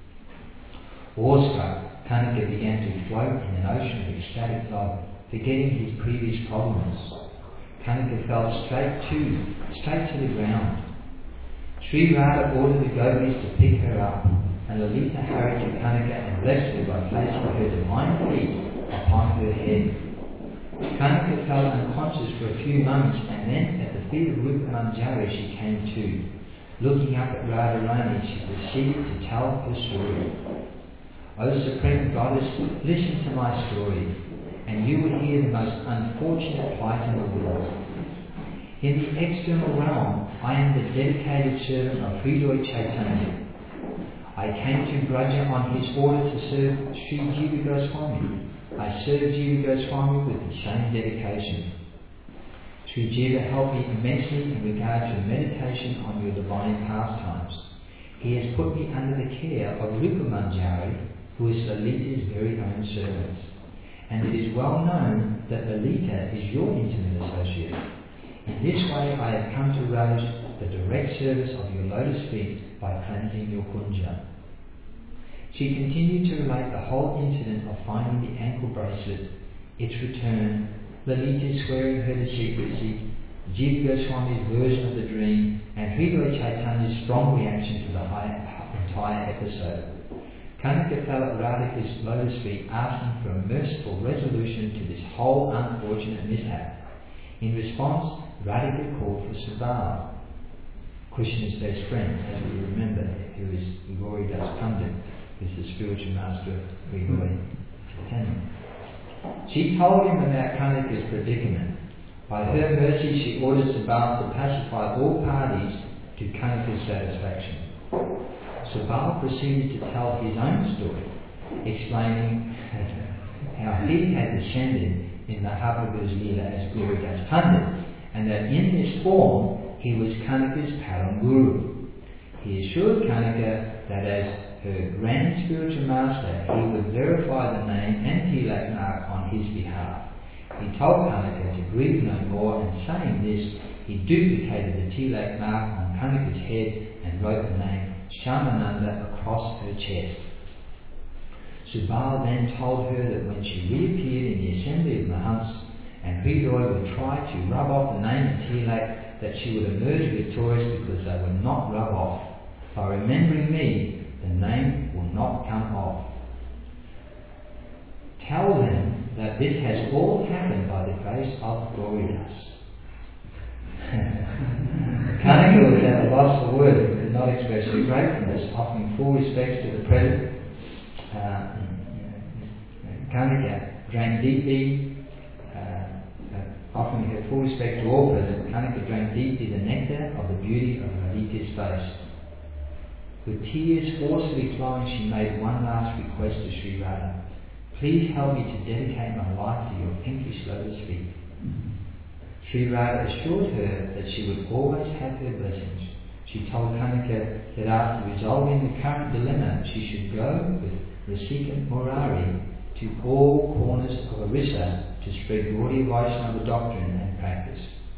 [SPEAKER 1] Awestruck, Kanaka began to float in an ocean of ecstatic love, forgetting his previous problems. Kanaka fell straight to, straight to the ground. Sri Radha ordered the gopis to pick her up, and Lalita hurried to Kanaka and blessed her by placing her divine feet upon her head. Kanaka fell unconscious for a few moments, and then at the feet of Rupa Manjari she came to. Looking up at Radharani, she proceeded to tell her story. "O Supreme Goddess, listen to my story, and you will hear the most unfortunate plight in the world. In the external realm, I am the dedicated servant of Hrido Chaitanya. I came to Braja on his order to serve Sri Jiva Goswami. I served Jiva Goswami with the same dedication. Sri Jiva helped me immensely in regard to meditation on your divine pastimes. He has put me under the care of Rupa Manjari, who is Lalita's very own servant. And it is well known that Lalita is your intimate associate. In this way I have come to raise the direct service of your lotus feet by cleansing your kunja." She continued to relate the whole incident of finding the ankle bracelet, its return, Lalita swearing her to secrecy, Jiva Goswami's version of the dream, and Hrido Chaitanya's strong reaction to the entire episode. Kanaka fell at Radhika's lotus feet asking for a merciful resolution to this whole unfortunate mishap. In response, Radhika called for Subal, Krishna's best friend, as we remember, who is Gauri Das Pandit, who is the spiritual master of Gauri Chaitanya. She told him about Kanaka's predicament. By her mercy, she ordered Subal to pacify all parties to Kanaka's satisfaction. Subal proceeded to tell his own story, explaining how he had descended in the Mahaprabhu's Leela as Gauri Das Pandit, and that in this form he was Kanaka's Param Guru. He assured Kanaka that as her grand spiritual master, he would verify the name and tilak mark on his behalf. he told Kanaka to grieve no more, and saying this, he duplicated the tilak mark on Kanaka's head and wrote the name Shyamananda across her chest. Subal then told her that when she reappeared in the assembly of Mahants and Hridoy would try to rub off the name of tilak, that she would emerge victorious because they would not rub off. By remembering me, the name will not come off. Tell them that this has all happened by the grace of Gauridas. Kanaka was at a loss for words and could not express her gratefulness, offering full respects to the present. Uh, Kanaka drank deeply, uh, uh, offering her full respect to all present. Kanaka drank deeply the nectar of the beauty of Radhika's face. With tears forcefully flowing, she made one last request to Sri Radha. Please help me to dedicate my life to your pinkish lotus feet. Sri Radha assured her that she would always have her blessings. She told Kanaka that after resolving the current dilemma, she should go with Rasika Murari to all corners of Orissa to spread Gaudiya Vaishnava doctrine and practice.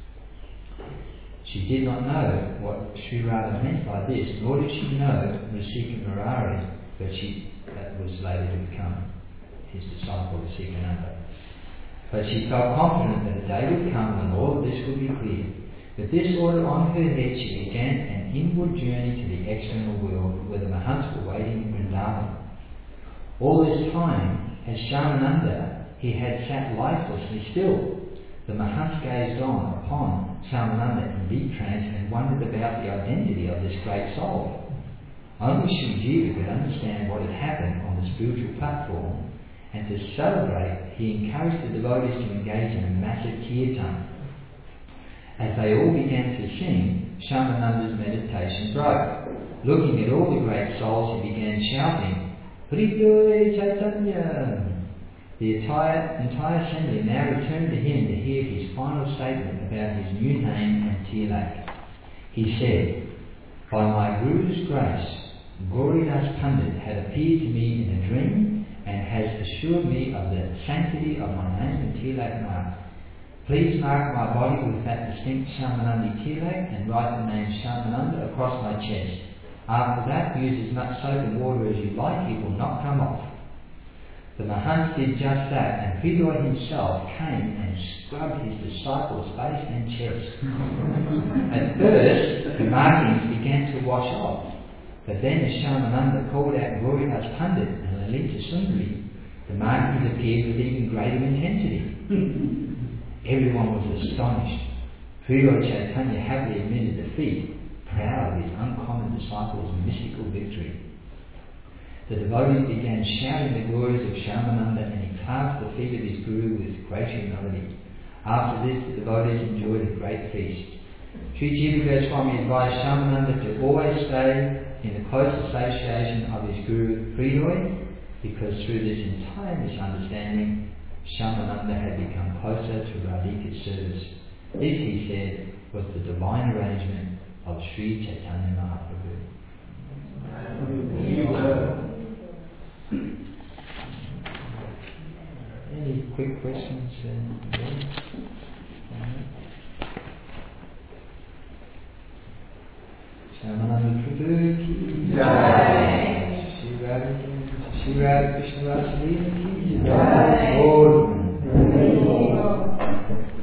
[SPEAKER 1] She did not know what Sri Radha meant by this, nor did she know Rasika Murari, but she that was later to become his disciple, Rasikananda. But she felt confident that a day would come when all of this would be clear. With this order on her head, she began an inward journey to the external world, where the Mahants were waiting in Vrindavan. All this time, as Shyamananda, he had sat lifelessly still. The Mahants gazed on upon Shyamananda in deep trance and wondered about the identity of this great soul. Only Sri Jiva could understand what had happened on the spiritual platform, and to celebrate, he encouraged the devotees to engage in a massive kirtan. As they all began to sing, Shyamananda's meditation broke. Looking at all the great souls, he began shouting, Hridoy Chaitanya! The entire, entire assembly now returned to him to hear his final statement about his new name and tilak. He said, by my Guru's grace, Gauridas Pandit had appeared to me in a dream and has assured me of the sanctity of my name and tilak mark. Please mark my body with that distinct Shyamanandi tilak and write the name Shyamananda across my chest. After that, use as much soap and water as you like, it will not come off. The Mahants did just that, and Hridoy himself came and scrubbed his disciple's face and chest. At first, the markings began to wash off, but then as Shyamananda called out Gauridas Pandit and Lalita Sundari, the markings appeared with even greater intensity. Everyone was astonished. Hridoy Chaitanya happily admitted defeat, proud of his uncommon disciple's mystical victory. The devotees began shouting the glories of Shyamananda, and he clasped the feet of his Guru with great humility. After this, the devotees enjoyed a great feast. Sri Jiva Goswami advised Shyamananda to always stay in the close association of his Guru Hridoy, because through this entire misunderstanding, Shyamananda had become closer to Radhika's service. This, he said, was the divine arrangement of Sri Chaitanya Mahaprabhu. Any quick questions? Shyamananda Prabhu ki jai. Shri Radha Krishna Rasa Leela ki jai.